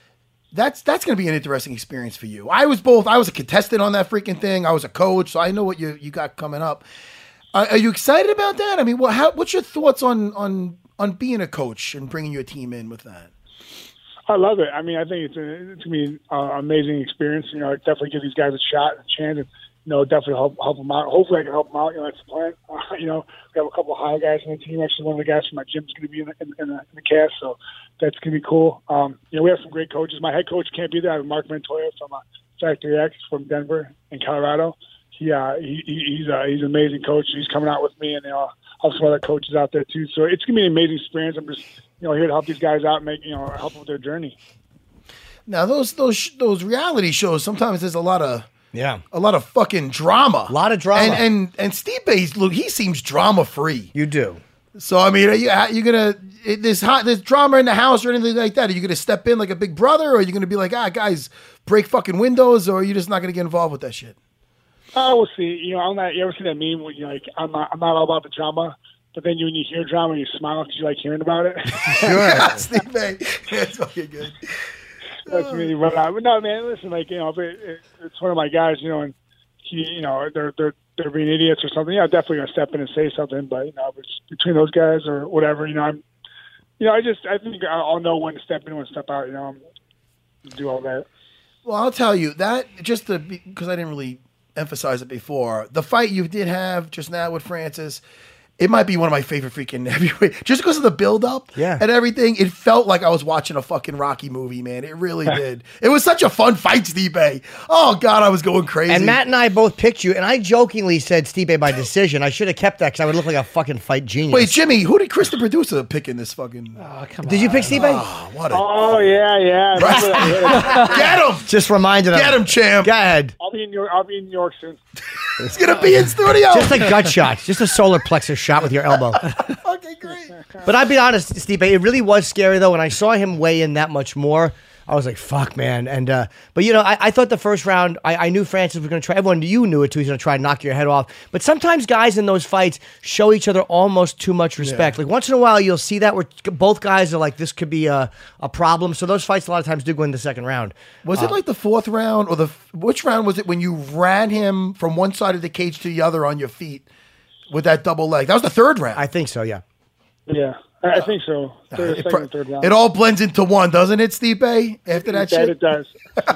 Speaker 7: that's that's going to be an interesting experience for you. I was both. I was a contestant on that freaking thing. I was a coach, so I know what you you got coming up. Uh, are you excited about that? I mean, what how, what's your thoughts on on on being a coach and bringing your team in with that?
Speaker 11: I love it. I mean, I think it's a, it's gonna be an uh, amazing experience. You know, definitely give these guys a shot, a chance, and you know, definitely help help them out. Hopefully, I can help them out. You know, that's the plan. Uh, you know, we have a couple of high guys in the team. Actually, one of the guys from my gym is going to be in the, in, in, the, in the cast, so that's going to be cool. Um, you know, we have some great coaches. My head coach can't be there. I have Mark Montoya from uh, Factory X from Denver in Colorado. He, uh, he he's uh, he's an amazing coach. He's coming out with me, and you know, I'll have some other coaches out there too. So it's going to be an amazing experience. I'm just you know here to help these guys out, and make you know help them with their journey.
Speaker 7: Now, those those those reality shows, sometimes there's a lot of
Speaker 3: yeah,
Speaker 7: a lot of fucking drama,
Speaker 3: a lot of drama,
Speaker 7: and and and Stipe, look, he seems drama free.
Speaker 3: You do.
Speaker 7: So I mean, are you you gonna it, there's hot there's drama in the house or anything like that? Are you gonna step in like a big brother, or are you gonna be like, ah, guys, break fucking windows, or are you just not gonna get involved with that shit?
Speaker 11: I will see. You know, I'm not. You ever see that meme where you're like, I'm not, I'm not all about the drama, but then you, when you hear drama, you smile because you like hearing about it.
Speaker 7: Sure, Stipe, that's fucking good.
Speaker 11: That's me. But, uh, but no, man, listen, like, you know, if it, it, it's one of my guys, you know, and he, you know, they're they're they're being idiots or something. Yeah, I'm definitely gonna step in and say something. But you know, if it's between those guys or whatever, you know, I'm, you know, I just I think I'll know when to step in, when to step out. You know, do all that.
Speaker 7: Well, I'll tell you that just to because I didn't really emphasize it before. The fight you did have just now with Francis. It might be one of my favorite freaking heavyweight, just because of the build-up
Speaker 3: yeah.
Speaker 7: and everything. It felt like I was watching a fucking Rocky movie, man. It really did. It was such a fun fight, Stipe. Oh, God, I was going crazy.
Speaker 3: And Matt and I both picked you, and I jokingly said Stipe by decision. I should have kept that because I would look like a fucking fight genius.
Speaker 7: Wait, Jimmy, who did Chris the producer pick in this fucking...
Speaker 8: Oh, come
Speaker 3: did
Speaker 8: on.
Speaker 3: you pick Stipe?
Speaker 7: Oh, what a...
Speaker 11: Oh, yeah, yeah.
Speaker 7: Right. Get him!
Speaker 3: Just reminded him.
Speaker 7: Get him, champ.
Speaker 3: Go ahead.
Speaker 11: I'll be in New York, I'll be in New York soon.
Speaker 7: He's going to be in studio.
Speaker 3: Just a gut shot. Just a solar plexus shot with your elbow.
Speaker 7: Okay, great.
Speaker 3: But I'll be honest, Stipe, it really was scary, though. When I saw him weigh in that much more, I was like, fuck, man. And uh, But, you know, I, I thought the first round, I, I knew Francis was going to try. Everyone, you knew it, too. He's going to try and knock your head off. But sometimes guys in those fights show each other almost too much respect. Yeah. Like, once in a while, you'll see that where both guys are like, this could be a, a problem. So those fights a lot of times do go in the second round.
Speaker 7: Was
Speaker 3: uh,
Speaker 7: it like the fourth round or the... Which round was it when you ran him from one side of the cage to the other on your feet with that double leg? That was the third round.
Speaker 3: I think so, yeah.
Speaker 11: Yeah, I think so. Third,
Speaker 7: it,
Speaker 11: second, third round.
Speaker 7: It all blends into one, doesn't it, Stipe? After that,
Speaker 11: that
Speaker 7: shit,
Speaker 11: it does.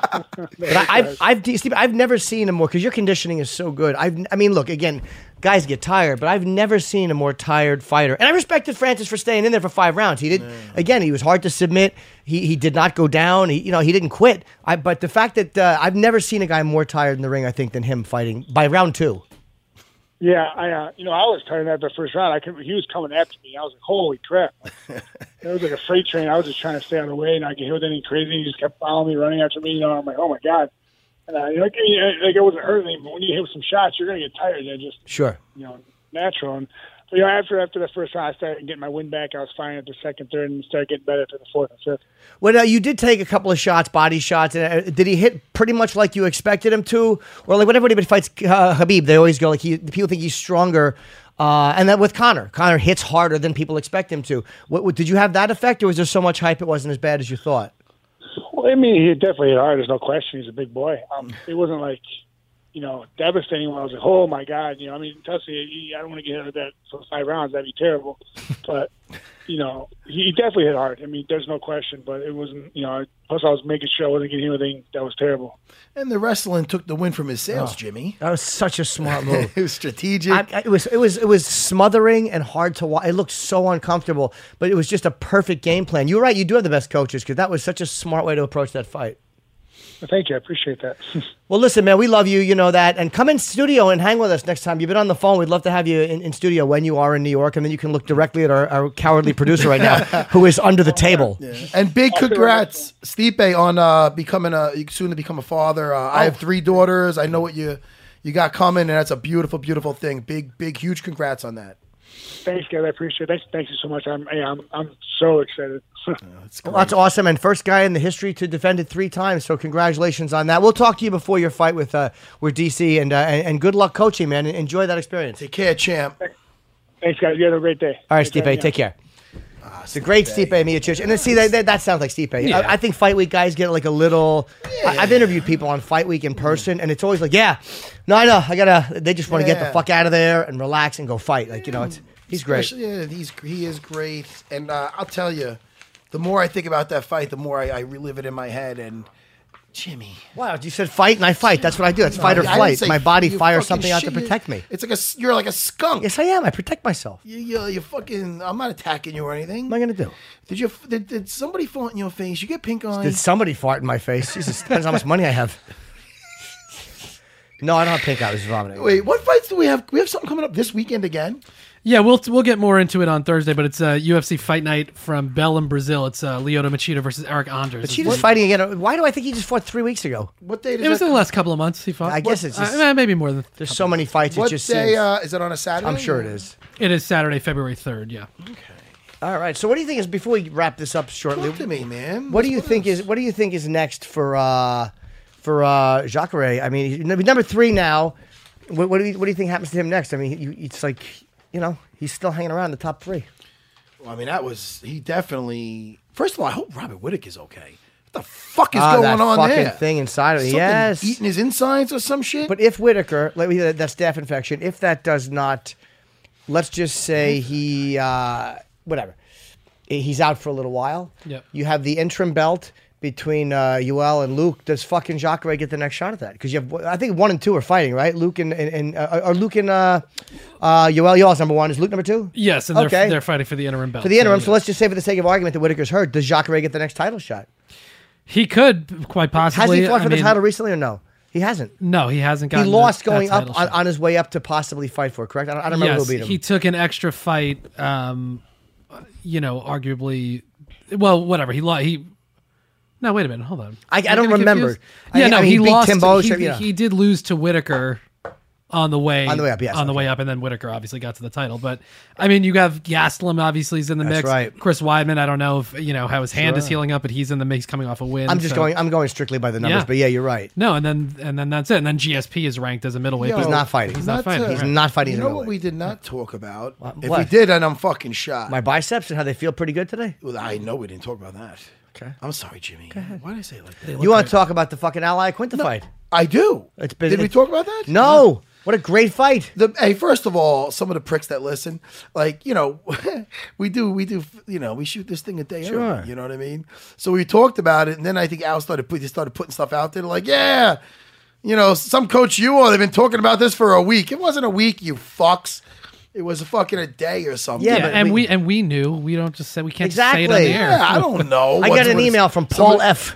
Speaker 3: But I, I've, I've, Steve, I've never seen him more because your conditioning is so good. I've, I mean, look again, guys get tired, but I've never seen a more tired fighter. And I respected Francis for staying in there for five rounds. He did yeah. again. He was hard to submit. He he did not go down. He you know he didn't quit. I, but the fact that uh, I've never seen a guy more tired in the ring, I think, than him fighting by round two.
Speaker 11: Yeah, I uh, you know I was tired after the first round. I could, he was coming after me. I was like, holy crap! It was like a freight train. I was just trying to stay out of the way, and I could hear anything crazy. He just kept following me, running after me. You know, I'm like, oh my god! And uh, you know, like, like I wasn't hurting him, but when you hit some shots, you're gonna get tired. They're just
Speaker 3: sure,
Speaker 11: you know, natural. And you know, after after the first round, I started getting my wind back. I was fine at the second, third, and started getting better to the fourth and fifth.
Speaker 3: Well, uh, you did take a couple of shots, body shots. And, uh, did he hit pretty much like you expected him to, or like whenever anybody fights uh, Khabib, they always go like he. People think he's stronger, uh, and that with Conor, Conor hits harder than people expect him to. What, what, did you have that effect, or was there so much hype it wasn't as bad as you thought?
Speaker 11: Well, I mean, he definitely hit hard. There's no question. He's a big boy. Um, it wasn't like, you know, devastating when I was like, oh my god, you know. I mean, Tussy, I don't want to get hit with that for five rounds. That'd be terrible. But you know, he definitely hit hard. I mean, there's no question. But it wasn't, you know. Plus, I was making sure I wasn't getting anything that was terrible.
Speaker 7: And the wrestling took the win from his sails, oh, Jimmy.
Speaker 3: That was such a smart move.
Speaker 7: It was strategic.
Speaker 3: I, I, it was, it was, it was smothering and hard to watch. It looked so uncomfortable, but it was just a perfect game plan. You're right. You do have the best coaches because that was such a smart way to approach that fight.
Speaker 11: Well, thank you. I appreciate that.
Speaker 3: Well, listen, man, we love you. You know that. And come in studio and hang with us next time. You've been on the phone. We'd love to have you in, in studio when you are in New York. And then you can look directly at our, our cowardly producer right now, who is under the table.
Speaker 7: Yeah. And big congrats, Stipe, on uh, becoming a, soon to become a father. Uh, oh. I have three daughters. I know what you, you got coming, and that's a beautiful, beautiful thing. Big, big, huge congrats on that.
Speaker 11: Thanks, guys. I appreciate it. Thanks, thanks you so much. I'm, I'm, I'm so excited.
Speaker 3: Oh, that's, well, that's awesome, and first guy in the history to defend it three times. So congratulations on that. We'll talk to you before your fight with uh, with D C, and, uh, and and good luck coaching, man. Enjoy that experience.
Speaker 7: Take care, champ.
Speaker 11: Thanks, guys. You have a great day.
Speaker 3: All right, Stipe, take care. It's a great Stipe Miocic. And then see, that, that, that sounds like Stipe.
Speaker 8: Yeah.
Speaker 3: I, I think Fight Week guys get like a little. I, I've interviewed people on Fight Week in person, and it's always like, yeah, no, I know, I gotta. They just want to get the
Speaker 7: Yeah.
Speaker 3: fuck out of there and relax and go fight. Like you know, it's he's great.
Speaker 7: Especially, yeah, he's he is great, and uh, I'll tell you, the more I think about that fight, the more I, I relive it in my head. And Jimmy,
Speaker 3: Wow, you said fight and I fight. That's what I do. It's
Speaker 7: No,
Speaker 3: fight or
Speaker 7: I didn't
Speaker 3: flight.
Speaker 7: say
Speaker 3: My body
Speaker 7: you
Speaker 3: fires
Speaker 7: fucking
Speaker 3: something out to
Speaker 7: shit.
Speaker 3: protect me.
Speaker 7: It's like a s- you're like a skunk.
Speaker 3: Yes, I am. I protect myself.
Speaker 7: You, you, you fucking. I'm not attacking you or anything.
Speaker 3: What am I gonna do?
Speaker 7: Did you? Did, did somebody fart in your face? You get pink eye.
Speaker 3: Did somebody fart in my face? Jesus, depends how much money I have. No, I don't have pink eye. I was vomiting.
Speaker 7: Wait, what fights do we have? We have something coming up this weekend again.
Speaker 8: Yeah, we'll we'll get more into it on Thursday, but it's a U F C Fight Night from Belém, Brazil. It's uh, Lyoto Machida versus Eric Anders.
Speaker 3: Machida's fighting again. Why do I think he just fought three weeks ago?
Speaker 7: What day? Does
Speaker 8: It was
Speaker 7: that
Speaker 8: in the last couple of months he fought.
Speaker 3: I guess it's just,
Speaker 8: uh, maybe more than.
Speaker 3: there's so many fights.
Speaker 7: What
Speaker 3: it just
Speaker 7: day?
Speaker 3: seems.
Speaker 7: Uh, is it on a Saturday?
Speaker 3: I'm sure it is.
Speaker 8: It is Saturday, February third. Yeah.
Speaker 3: All right. So, what do you think is before we wrap this up shortly?
Speaker 7: Talk to me, man.
Speaker 3: What do you
Speaker 7: What's-
Speaker 3: think is what do you think is next for uh, for uh, Jacare? I mean, he's number three now. What, what do you what do you think happens to him next? I mean, you, it's like you know he's still hanging around the top three.
Speaker 7: Well, I mean, that was he definitely. First of all, I hope Robert Whittaker's okay. What the fuck is
Speaker 3: Ah,
Speaker 7: going
Speaker 3: that
Speaker 7: on
Speaker 3: fucking
Speaker 7: there?
Speaker 3: thing inside of it.
Speaker 7: Something
Speaker 3: Yes,
Speaker 7: eating his insides or some shit.
Speaker 3: but if Whitaker, like we that that staph infection, if that does not, let's just say he uh, whatever, he's out for a little while.
Speaker 8: Yep.
Speaker 3: You have the interim belt between uh, Yoel and Luke. Does fucking Jacare get the next shot at that? Because you have, I think one and two are fighting, right? Luke and and, and uh, are Luke and uh, uh, Yoel. Yoel's number one. Is Luke number two?
Speaker 8: Yes, and they're
Speaker 3: Okay.
Speaker 8: they're fighting for the interim belt.
Speaker 3: For the interim.
Speaker 8: So,
Speaker 3: So let's just say, for the sake of argument, that Whitaker's hurt. Does Jacare get the next title shot?
Speaker 8: he could quite possibly.
Speaker 3: Has he fought
Speaker 8: I
Speaker 3: for the
Speaker 8: mean,
Speaker 3: title recently or no? He hasn't.
Speaker 8: No, he hasn't
Speaker 3: He
Speaker 8: gotten.
Speaker 3: lost
Speaker 8: the, that
Speaker 3: going up
Speaker 8: title
Speaker 3: on,
Speaker 8: shot.
Speaker 3: on his way up to possibly fight for. Correct? I don't, I don't remember
Speaker 8: yes,
Speaker 3: who beat him.
Speaker 8: he took an extra fight. Um, you know, arguably, well, whatever. He lost. He. No, wait a minute. Hold on.
Speaker 3: I, I
Speaker 8: Am
Speaker 3: don't
Speaker 8: getting
Speaker 3: remember.
Speaker 8: confused?
Speaker 3: I-
Speaker 8: Yeah,
Speaker 3: I
Speaker 8: no,
Speaker 3: mean,
Speaker 8: he,
Speaker 3: he beat
Speaker 8: lost.
Speaker 3: Tim Bosch,
Speaker 8: he,
Speaker 3: yeah.
Speaker 8: he did lose to Whitaker on the way
Speaker 3: On the way up, yes,
Speaker 8: on the
Speaker 3: okay.
Speaker 8: way up, and then Whitaker obviously got to the title. But I mean, you have Gastelum obviously is in the
Speaker 3: That's
Speaker 8: mix.
Speaker 3: right.
Speaker 8: Chris Weidman, I don't know if you know how his hand is
Speaker 3: Sure.
Speaker 8: healing up, but he's in the mix, coming off a win.
Speaker 3: I'm just
Speaker 8: so-
Speaker 3: going. I'm going strictly by the numbers.
Speaker 8: Yeah.
Speaker 3: But yeah, you're right.
Speaker 8: No, and then and then that's it. And then G S P is ranked as a middleweight.
Speaker 7: Yo,
Speaker 8: but
Speaker 3: He's not fighting.
Speaker 8: He's not
Speaker 7: Not
Speaker 8: fighting.
Speaker 7: to-
Speaker 3: He's
Speaker 8: right.
Speaker 3: not fighting.
Speaker 7: You
Speaker 3: as a
Speaker 7: know what
Speaker 3: middleweight.
Speaker 7: we did not talk about? If
Speaker 3: what?
Speaker 7: we did, then I'm fucking shot.
Speaker 3: My biceps and how they feel pretty good today.
Speaker 7: Well, I know we didn't talk about that.
Speaker 3: Okay.
Speaker 7: I'm sorry, Jimmy. Why did I say it like that?
Speaker 3: You want to talk about the fucking Ally Quinta fight?
Speaker 7: I do.
Speaker 3: It's been-
Speaker 7: did we
Speaker 3: it's-
Speaker 7: talk about that?
Speaker 3: No. What a great fight.
Speaker 7: The, hey, first of all, some of the pricks that listen, like, you know, we do, we do, you know, we shoot this thing a day
Speaker 3: Sure.
Speaker 7: early, you know what I mean? So we talked about it, and then I think Al started, put, he started putting stuff out there, like, yeah, you know, some coach you or they've been talking about this for a week. It wasn't a week, you fucks. It was a fucking a day or something.
Speaker 3: Yeah,
Speaker 8: Yeah,
Speaker 3: but
Speaker 8: and
Speaker 3: we-
Speaker 8: we, and we knew. We don't just say we can't
Speaker 3: Exactly.
Speaker 8: just say it on the air.
Speaker 7: Yeah, I don't know.
Speaker 3: I
Speaker 7: what's-
Speaker 3: got an
Speaker 7: what is-
Speaker 3: email from
Speaker 7: some
Speaker 3: Paul
Speaker 7: of-
Speaker 3: F.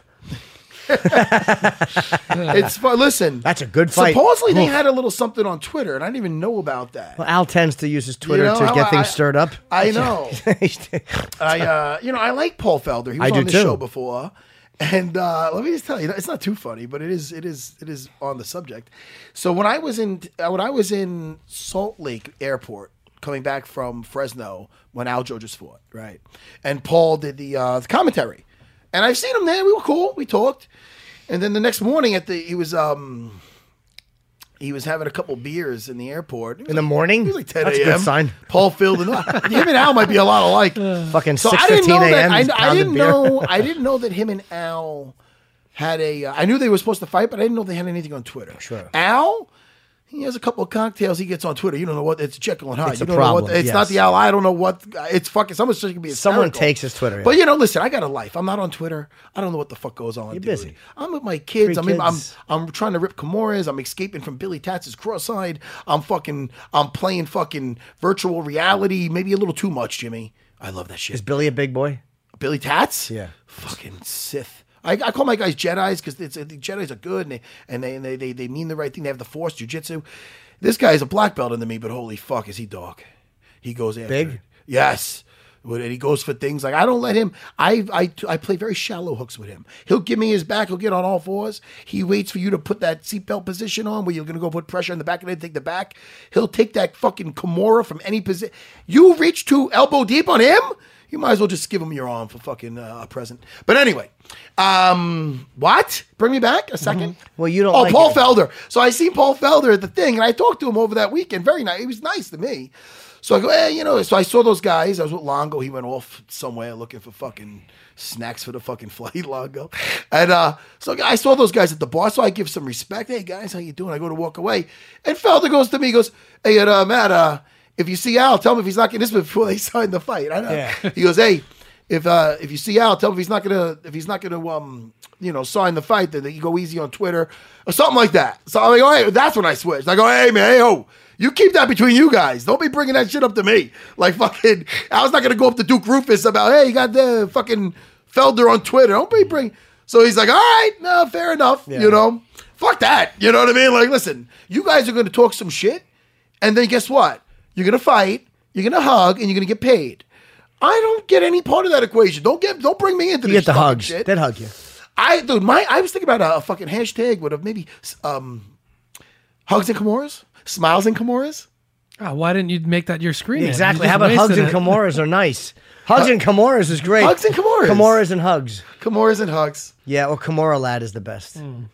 Speaker 7: It's fun. Listen,
Speaker 3: That's a good fight.
Speaker 7: supposedly they
Speaker 3: Oof.
Speaker 7: had a little something on Twitter, and I didn't even know about that.
Speaker 3: Well, Al tends to use his Twitter
Speaker 7: You know
Speaker 3: to
Speaker 7: how
Speaker 3: get
Speaker 7: I-
Speaker 3: things stirred up.
Speaker 7: I know. I, uh, you know, I like Paul Felder. He was
Speaker 3: I do
Speaker 7: on this
Speaker 3: too.
Speaker 7: show before, and uh, let me just tell you, it's not too funny, but it is, it is, it is on the subject. So when I was in, uh, when I was in Salt Lake Airport, coming back from Fresno, when Aljo just fought, right, and Paul did the, uh, the commentary, and I've seen him there. We were cool. We talked, and then the next morning at the, he was, um. He was having a couple beers in the airport. It was
Speaker 3: In the
Speaker 7: like-
Speaker 3: morning?
Speaker 7: It was like ten
Speaker 3: That's a
Speaker 7: a.m.
Speaker 3: good sign.
Speaker 7: Paul Field and him and Al might be a lot alike.
Speaker 3: Fucking
Speaker 7: So
Speaker 3: six
Speaker 7: I didn't
Speaker 3: fifteen
Speaker 7: know that.
Speaker 3: a.m.
Speaker 7: I,
Speaker 3: he's
Speaker 7: I
Speaker 3: pounding
Speaker 7: didn't
Speaker 3: beer.
Speaker 7: know. I didn't know that him and Al had a. Uh, I knew they were supposed to fight, but I didn't know they had anything on Twitter.
Speaker 3: Sure.
Speaker 7: Al, he has a couple of cocktails he gets on Twitter. You don't know what it's Jekyll and Hyde.
Speaker 3: It's
Speaker 7: you
Speaker 3: a
Speaker 7: don't know what
Speaker 3: problem,
Speaker 7: it's
Speaker 3: yes.
Speaker 7: not the Al. I don't know what it's fucking. Someone's just gonna be
Speaker 3: Someone
Speaker 7: hysterical.
Speaker 3: takes his Twitter. yeah.
Speaker 7: But you know, listen, I got a life. I'm not on Twitter. I don't know what the fuck goes on.
Speaker 3: You're
Speaker 7: dude.
Speaker 3: busy.
Speaker 7: I'm with my kids.
Speaker 3: Three
Speaker 7: I'm, in, I'm
Speaker 3: kids.
Speaker 7: I'm trying to rip Kimuras. I'm escaping from Billy Tatz's cross-eyed. I'm fucking. I'm playing fucking virtual reality. Maybe a little too much, Jimmy. I love that shit.
Speaker 3: Is Billy a big boy?
Speaker 7: Billy Tats?
Speaker 3: Yeah.
Speaker 7: Fucking Sith. I, I call my guys Jedis because the Jedis are good and they and they, and they they they mean the right thing. They have the Force, jujitsu. This guy is a black belt into me, but holy fuck, is he dog? He goes after
Speaker 3: Big?
Speaker 7: it. Yes. And he goes for things like I don't let him. I I I play very shallow hooks with him. He'll give me his back. He'll get on all fours. He waits for you to put that seatbelt position on where you're gonna go put pressure in the back of it, take the back. He'll take that fucking Kimura from any position. You reach to elbow deep on him. You might as well just give him your arm for fucking uh, a present. But anyway, um, what? Bring me back a second.
Speaker 3: Well, you don't
Speaker 7: Oh,
Speaker 3: like
Speaker 7: Paul
Speaker 3: it.
Speaker 7: Felder. So I seen Paul Felder at the thing, and I talked to him over that weekend. Very nice. He was nice to me. So I go, hey, you know, so I saw those guys. I was with Longo. He went off somewhere looking for fucking snacks for the fucking flight, Longo. And uh, so I saw those guys at the bar, so I give some respect. Hey, guys, how you doing? I go to walk away. And Felder goes to me, he goes, hey, uh, Matt, uh, if you see Al, tell him if he's not getting this before they sign the fight. I know.
Speaker 3: Yeah.
Speaker 7: He goes, hey, if uh, if you see Al, tell him if he's not gonna if he's not gonna um you know sign the fight, then you go easy on Twitter or something like that. So I'm like, all right, that's when I switched. I go, hey man, hey ho. You keep that between you guys. Don't be bringing that shit up to me. Like fucking, I was not gonna go up to Duke Rufus about, hey, you got the fucking Felder on Twitter. Don't be bring. So he's like, all right, no, fair enough.
Speaker 3: Yeah.
Speaker 7: You know, fuck that. You know what I mean? Like, listen, you guys are gonna talk some shit, and then guess what? You're gonna fight, you're gonna hug, and you're gonna get paid. I don't get any part of that equation. Don't get, don't bring me into
Speaker 3: You
Speaker 7: this
Speaker 3: get the
Speaker 7: fucking
Speaker 3: hugs.
Speaker 7: shit.
Speaker 3: They'd hug you.
Speaker 7: I, dude, my, I was thinking about a, a fucking hashtag with a maybe um, hugs and Kimuras, smiles and Kimuras.
Speaker 8: Oh, why didn't you make that your screen? name?
Speaker 3: Exactly.
Speaker 8: You
Speaker 3: How
Speaker 8: just
Speaker 3: about hugs
Speaker 8: wasted
Speaker 3: and
Speaker 8: it.
Speaker 3: Kimuras are nice. Hugs and Kimuras is great.
Speaker 7: Hugs and Kimuras.
Speaker 3: Kimuras and hugs.
Speaker 7: Kimuras and hugs.
Speaker 3: Yeah, or Kimura lad is the best.
Speaker 8: Mm.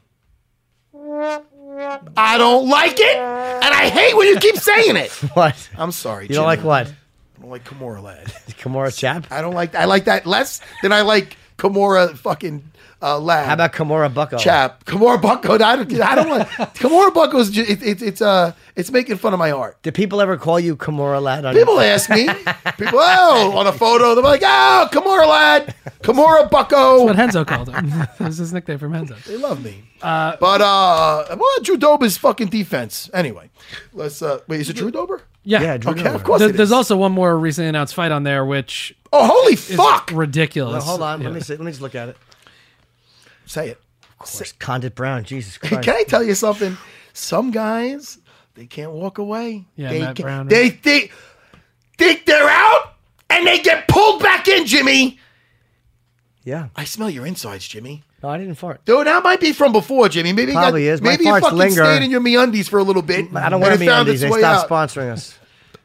Speaker 7: I don't like it, and I hate when you keep saying it.
Speaker 3: What?
Speaker 7: I'm sorry.
Speaker 3: You don't like what?
Speaker 7: I don't like Kimura lad.
Speaker 3: Kimura chap?
Speaker 7: I don't like. I like that less than I like Kimura fucking uh, lad.
Speaker 3: How about Kimura bucko?
Speaker 7: chap? Kimura bucko. I don't. I don't want. Kimura bucko is. Just, it, it, it's uh. It's making fun of my art.
Speaker 3: Did people ever call you Kimura lad? On
Speaker 7: People ask me. People, oh, on a photo, they're like, oh, Kimura lad, Kimura bucko.
Speaker 8: That's what Henzo called him. That was his nickname from Henzo.
Speaker 7: They love me. Uh, but uh, well, Drew Dober's fucking defense. Anyway, let's. Uh, wait, is it Drew Dober?
Speaker 8: Yeah.
Speaker 3: Yeah, Drew
Speaker 7: Okay,
Speaker 3: Dober.
Speaker 7: of course.
Speaker 8: There-
Speaker 7: it
Speaker 8: there's
Speaker 7: is.
Speaker 8: also one more recently announced fight on there, which
Speaker 7: Oh, holy
Speaker 8: is
Speaker 7: fuck!
Speaker 8: ridiculous.
Speaker 3: Well, hold on.
Speaker 8: Yeah.
Speaker 3: Let me see. Let me just look at it.
Speaker 7: Say it.
Speaker 3: Of course, Condit Brown. Jesus Christ.
Speaker 7: Can I tell you something? Some guys, they can't walk away.
Speaker 8: Yeah,
Speaker 7: they
Speaker 8: Matt
Speaker 7: can't-
Speaker 8: Brown, right?
Speaker 7: They think think they're out, and they get pulled back in, Jimmy.
Speaker 3: Yeah.
Speaker 7: I smell your insides, Jimmy.
Speaker 3: No, I didn't fart.
Speaker 7: Dude, that might be from before, Jimmy. Maybe
Speaker 3: Probably
Speaker 7: you got,
Speaker 3: is. My
Speaker 7: Maybe you
Speaker 3: farts
Speaker 7: fucking
Speaker 3: linger.
Speaker 7: stayed in your MeUndies for a little bit.
Speaker 3: I don't
Speaker 7: and
Speaker 3: wear
Speaker 7: it
Speaker 3: me
Speaker 7: found
Speaker 3: undies.
Speaker 7: its
Speaker 3: They
Speaker 7: way
Speaker 3: stopped
Speaker 7: out.
Speaker 3: sponsoring us.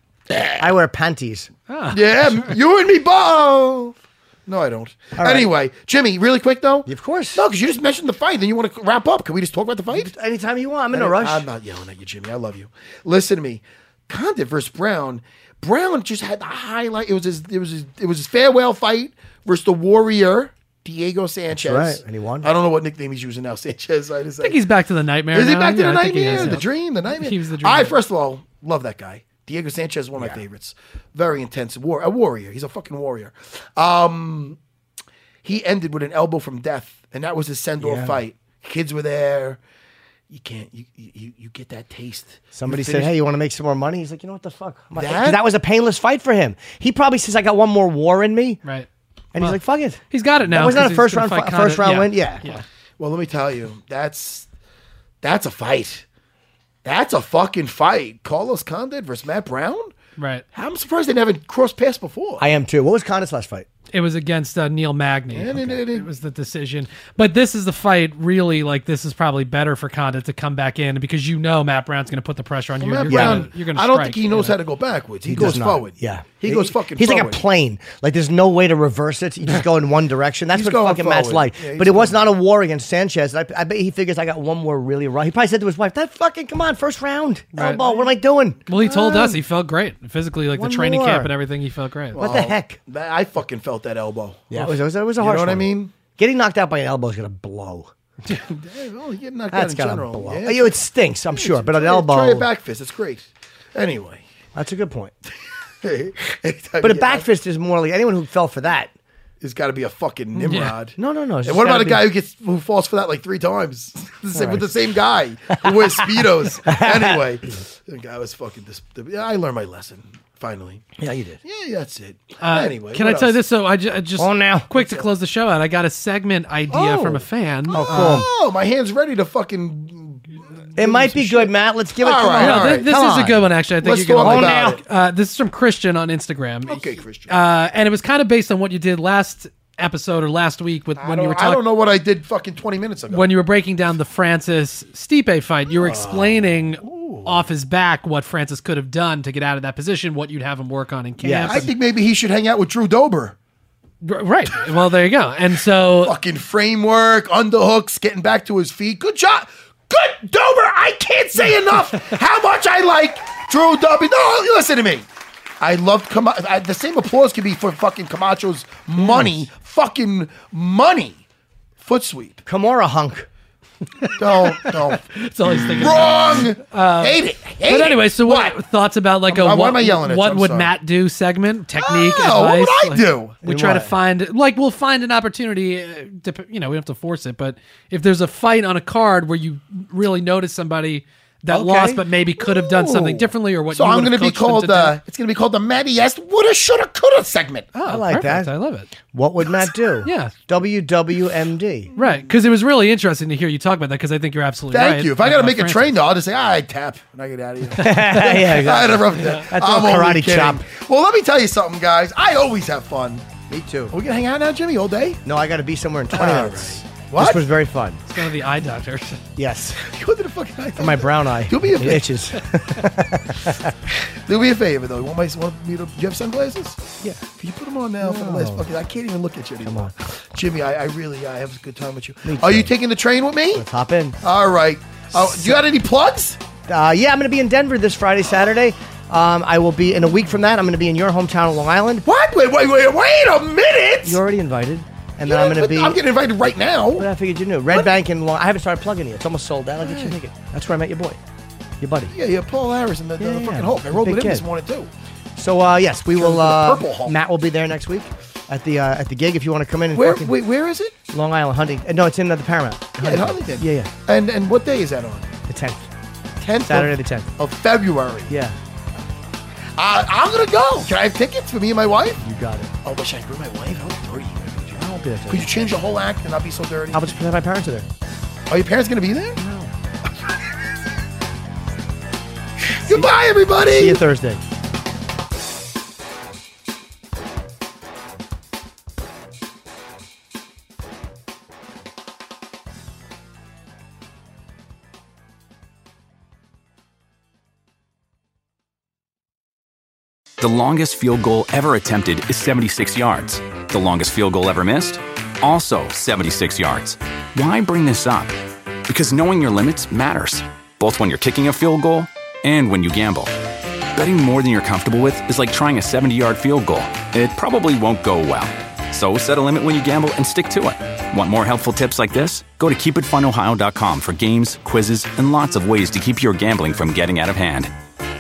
Speaker 3: I wear panties.
Speaker 7: Yeah, you and me both. No, I don't.
Speaker 3: right.
Speaker 7: Anyway, Jimmy, really quick though.
Speaker 3: Of course.
Speaker 7: No, because you just mentioned the fight. Then you want to wrap up. Can we just talk about the fight?
Speaker 3: Anytime you want. I'm in a rush.
Speaker 7: I'm not yelling at you, Jimmy. I love you. Listen to me. Condit versus Brown. Brown just had the highlight. It was his. It was his. It was his farewell fight versus the Warrior Diego Sanchez.
Speaker 3: That's right, and he won.
Speaker 7: I don't know what nickname he's using now. Sanchez. I, just,
Speaker 8: I think he's back to the nightmare.
Speaker 7: Is he
Speaker 8: now.
Speaker 7: back to
Speaker 8: Yeah,
Speaker 7: the
Speaker 8: I think he
Speaker 7: nightmare?
Speaker 8: is,
Speaker 7: The
Speaker 8: yeah.
Speaker 7: dream? The nightmare?
Speaker 8: He was the dream.
Speaker 7: I, first of all, love that guy. Diego Sanchez is one of my favorites. Very intense. War, a warrior. He's a fucking warrior. Um, he ended with an elbow from death, and that was his send-off
Speaker 3: Yeah.
Speaker 7: fight. Kids were there. You can't, you you, you get that taste.
Speaker 3: Somebody
Speaker 7: You
Speaker 3: said,
Speaker 7: finish-
Speaker 3: "Hey, you want to make some more money?" He's like, "You know what the fuck?" My-
Speaker 7: That-
Speaker 3: 'cause that was a painless fight for him. He probably says, "I got one more war in me,"
Speaker 8: Right.
Speaker 3: and he's like, "Fuck it."
Speaker 8: He's got it now.
Speaker 3: That was not
Speaker 8: 'cause
Speaker 3: a
Speaker 8: he's
Speaker 3: first
Speaker 8: gonna
Speaker 3: round,
Speaker 8: fight
Speaker 3: fi- first
Speaker 8: Condit.
Speaker 3: round
Speaker 8: Yeah.
Speaker 3: win. Yeah.
Speaker 8: Yeah.
Speaker 7: Well, let me tell you, that's that's a fight. That's a fucking fight. Carlos Condit versus Matt Brown.
Speaker 8: Right.
Speaker 7: I'm surprised they never crossed paths before.
Speaker 3: I am too. What was Condit's last fight?
Speaker 8: It was against uh, Neil Magny.
Speaker 7: And it- it-
Speaker 8: It was the decision. But this is the fight, really, like, this is probably better for Condit to come back in because you know Matt Brown's going to put the pressure on you.
Speaker 7: Matt
Speaker 8: You're
Speaker 7: Brown,
Speaker 8: gonna, you're gonna
Speaker 7: I don't
Speaker 8: strike,
Speaker 7: think he knows
Speaker 8: you know?
Speaker 7: how to go backwards. He,
Speaker 3: does
Speaker 7: goes
Speaker 3: not.
Speaker 7: forward.
Speaker 3: Yeah,
Speaker 7: he, goes fucking.
Speaker 3: He's
Speaker 7: forward.
Speaker 3: like a plane. Like there's no way to reverse it. You just go in one direction. That's
Speaker 7: He's
Speaker 3: what
Speaker 7: going
Speaker 3: fucking Matt's
Speaker 7: forward.
Speaker 3: like.
Speaker 7: Yeah, he's
Speaker 3: but it was
Speaker 7: going-
Speaker 3: not a war against Sanchez. I, I bet he figures I got one more really right. He probably said to his wife, "That fucking come on, first round
Speaker 8: Right.
Speaker 3: elbow. What am I doing?"
Speaker 8: Well, he told us he felt great. Physically, like
Speaker 3: One
Speaker 8: the training
Speaker 3: more.
Speaker 8: camp and everything, he felt great.
Speaker 3: What the heck?
Speaker 7: That- I fucking felt that elbow.
Speaker 3: Yeah, it was, it was, it was a
Speaker 7: You
Speaker 3: harsh
Speaker 7: know what I
Speaker 3: one.
Speaker 7: mean?
Speaker 3: Getting knocked out by an elbow is gonna blow.
Speaker 7: Hey, well, you get knocked
Speaker 3: That's
Speaker 7: out in
Speaker 3: gonna
Speaker 7: general.
Speaker 3: blow.
Speaker 7: Yeah.
Speaker 3: You know, it stinks, I'm sure, but an
Speaker 7: Try-
Speaker 3: elbow.
Speaker 7: Try a back fist. It's great. Anyway.
Speaker 3: That's a good point.
Speaker 7: Anytime
Speaker 3: But a
Speaker 7: you
Speaker 3: back
Speaker 7: get-
Speaker 3: fist is more like anyone who fell for that.
Speaker 7: Has got to be a fucking Nimrod.
Speaker 3: No, no, no. it's
Speaker 7: And
Speaker 3: just
Speaker 7: what about
Speaker 3: gotta
Speaker 7: a
Speaker 3: be-
Speaker 7: guy who gets who falls for that like three times The same-
Speaker 3: All
Speaker 7: with the
Speaker 3: right.
Speaker 7: same guy who wears speedos? Anyway, the guy was fucking. Dis- yeah, I learned my lesson finally.
Speaker 3: Yeah, you did.
Speaker 7: Yeah, that's it.
Speaker 8: Uh,
Speaker 7: anyway,
Speaker 8: can I
Speaker 7: what
Speaker 8: tell you
Speaker 7: else?
Speaker 8: this? So I, ju- I just
Speaker 3: Oh, now.
Speaker 8: quick to close the show out. I got a segment idea
Speaker 3: Oh.
Speaker 8: from a fan.
Speaker 3: Oh, cool.
Speaker 7: Oh, my hand's ready to fucking.
Speaker 3: It might be good, Matt. Let's give it.
Speaker 7: All
Speaker 3: come
Speaker 7: right,
Speaker 3: on.
Speaker 8: No,
Speaker 7: all
Speaker 8: thi-
Speaker 7: right.
Speaker 8: this
Speaker 3: Come
Speaker 8: is a
Speaker 3: on.
Speaker 8: good one, actually. I think
Speaker 7: Let's
Speaker 8: you're gonna
Speaker 7: talk
Speaker 8: like
Speaker 7: about
Speaker 8: it.
Speaker 7: it.
Speaker 8: Uh, this is from Christian on Instagram.
Speaker 7: Okay, Christian.
Speaker 8: Uh, and it was kind of based on what you did last episode or last week with
Speaker 7: I
Speaker 8: when
Speaker 7: don't,
Speaker 8: you were
Speaker 7: I don't
Speaker 8: talking
Speaker 7: know what I did fucking twenty minutes ago.
Speaker 8: when you were breaking down the Francis Stipe fight. You were explaining off his back what Francis could have done to get out of that position, what you'd have him work on in camp.
Speaker 3: Yes.
Speaker 7: I think maybe he should hang out with Drew Dober.
Speaker 8: R- right. Well, there you go. And so
Speaker 7: Fucking framework, underhooks, getting back to his feet. Good job. Good Dober. I can't say enough how much I like Drew Dober. No, listen to me. I loved Cam- I, the same applause could be for fucking Camacho's money, fucking money foot sweep.
Speaker 3: Kimura hunk.
Speaker 7: Don't, don't.
Speaker 8: That's all he's thinking.
Speaker 7: Wrong.
Speaker 8: Uh,
Speaker 7: Hate it. Hate
Speaker 8: but anyway,
Speaker 7: it.
Speaker 8: so what, what thoughts about like
Speaker 7: I'm,
Speaker 8: a
Speaker 7: why
Speaker 8: what,
Speaker 7: am I yelling at
Speaker 8: what
Speaker 7: you?
Speaker 8: would
Speaker 7: sorry.
Speaker 8: Matt do segment, technique,
Speaker 7: Oh,
Speaker 8: advice?
Speaker 7: what would I
Speaker 8: Like,
Speaker 7: do?
Speaker 8: We
Speaker 3: In
Speaker 8: try to
Speaker 3: what?
Speaker 8: find like we'll find an opportunity. Uh, dep- you know, we don't have to force it, but if there's a fight on a card where you really notice somebody that
Speaker 3: Okay.
Speaker 8: lost, but maybe could have done something
Speaker 7: Ooh.
Speaker 8: differently, or what?
Speaker 7: So
Speaker 8: you
Speaker 7: I'm
Speaker 8: would
Speaker 7: going
Speaker 8: have
Speaker 7: to be
Speaker 8: coached them
Speaker 7: called.
Speaker 8: to do.
Speaker 7: Uh, it's going to be called the Matty S. Woulda, shoulda, coulda segment.
Speaker 8: Oh,
Speaker 3: I like
Speaker 8: perfect.
Speaker 3: that.
Speaker 8: I love it.
Speaker 3: What would Matt do?
Speaker 8: Yeah.
Speaker 3: W W M D.
Speaker 8: Right, because it was really interesting to hear you talk about that. Because I think you're absolutely
Speaker 7: Thank
Speaker 8: right.
Speaker 7: you. If I got to
Speaker 8: about
Speaker 7: make a
Speaker 8: Francis.
Speaker 7: train, though, I'll just say, "I tap," and I get out of here.
Speaker 3: yeah, exactly.
Speaker 7: I had a rough day.
Speaker 3: That's
Speaker 7: I'm
Speaker 3: all
Speaker 7: only
Speaker 3: karate
Speaker 7: kidding.
Speaker 3: chop.
Speaker 7: Well, let me tell you something, guys. I always have fun.
Speaker 3: Me too.
Speaker 7: Are we gonna hang out now, Jimmy, all day?
Speaker 3: No, I got to be somewhere in twenty
Speaker 7: All
Speaker 3: minutes.
Speaker 7: right. What?
Speaker 3: This was very fun.
Speaker 8: It's going to the eye doctor.
Speaker 3: Yes.
Speaker 7: Go to the fucking eye.
Speaker 3: For my brown eye.
Speaker 7: Do me a
Speaker 3: It
Speaker 7: favor.
Speaker 3: itches.
Speaker 7: Do me a favor, though. You want, my, want me to? Do you have sunglasses?
Speaker 3: Yeah.
Speaker 7: Can you put them on now for the last
Speaker 3: No.
Speaker 7: fucking? I can't even look at you anymore.
Speaker 3: Come on.
Speaker 7: Jimmy. I, I really, I have a good time with you.
Speaker 3: Me
Speaker 7: Are
Speaker 3: too.
Speaker 7: you taking the train with me?
Speaker 3: Let's hop in.
Speaker 7: All right. Oh, do you got any plugs?
Speaker 3: Uh, yeah, I'm going to be in Denver this Friday, Saturday. Um, I will be in a week from that. I'm going to be in your hometown of Long Island.
Speaker 7: What? Wait, wait, wait, wait a minute.
Speaker 3: You're already invited. And then
Speaker 7: Yeah,
Speaker 3: I'm going to
Speaker 7: but
Speaker 3: be.
Speaker 7: I'm getting invited right now.
Speaker 3: But I figured you knew. Red Bank in Long. I haven't started plugging you. It's almost sold out. I'll get you a ticket. That's where I met your boy, your buddy.
Speaker 7: Yeah, yeah, Paul Harris and the, the
Speaker 3: Yeah,
Speaker 7: fucking
Speaker 3: yeah.
Speaker 7: Hulk. I rode
Speaker 3: Big
Speaker 7: with him
Speaker 3: kid.
Speaker 7: this morning too.
Speaker 3: So uh, yes, we will.
Speaker 7: the
Speaker 3: Uh,
Speaker 7: Purple Hulk.
Speaker 3: Matt will be there next week at the uh, at the gig. If you want to come in and
Speaker 7: Where?
Speaker 3: fucking
Speaker 7: Wait, where is it?
Speaker 3: Long Island, Huntington. No, it's in uh, the Paramount.
Speaker 7: Yeah, in Huntington.
Speaker 3: Yeah, yeah.
Speaker 7: And and what day is that on?
Speaker 3: The tenth,
Speaker 7: tenth.
Speaker 3: Saturday
Speaker 7: of,
Speaker 3: the tenth.
Speaker 7: of February.
Speaker 3: Yeah,
Speaker 7: Uh, I'm gonna go. Can I have tickets for me and my wife?
Speaker 3: you got it.
Speaker 7: Oh, but should I bring my wife? How dirty.
Speaker 3: I won't be there.
Speaker 7: Could you change the whole act and not be so dirty?
Speaker 3: I'll just pretend my parents are there.
Speaker 7: Are your parents gonna be there? No. Goodbye, everybody.
Speaker 3: See you Thursday.
Speaker 1: The longest field goal ever attempted is seventy-six yards. The longest field goal ever missed? Also seventy-six yards. Why bring this up? Because knowing your limits matters, both when you're kicking a field goal and when you gamble. Betting more than you're comfortable with is like trying a seventy-yard field goal. It probably won't go well. So set a limit when you gamble and stick to it. Want more helpful tips like this? Go to keep it fun ohio dot com for games, quizzes, and lots of ways to keep your gambling from getting out of hand.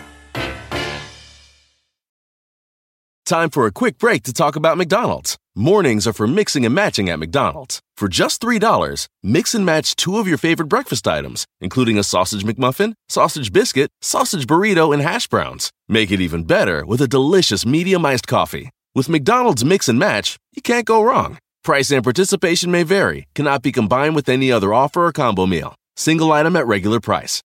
Speaker 2: Time for a quick break to talk about McDonald's. Mornings are for mixing and matching at McDonald's. For just three dollars, mix and match two of your favorite breakfast items, including a sausage McMuffin, sausage biscuit, sausage burrito, and hash browns. Make it even better with a delicious medium iced coffee. With McDonald's Mix and Match, you can't go wrong. Price and participation may vary, cannot be combined with any other offer or combo meal. Single item at regular price.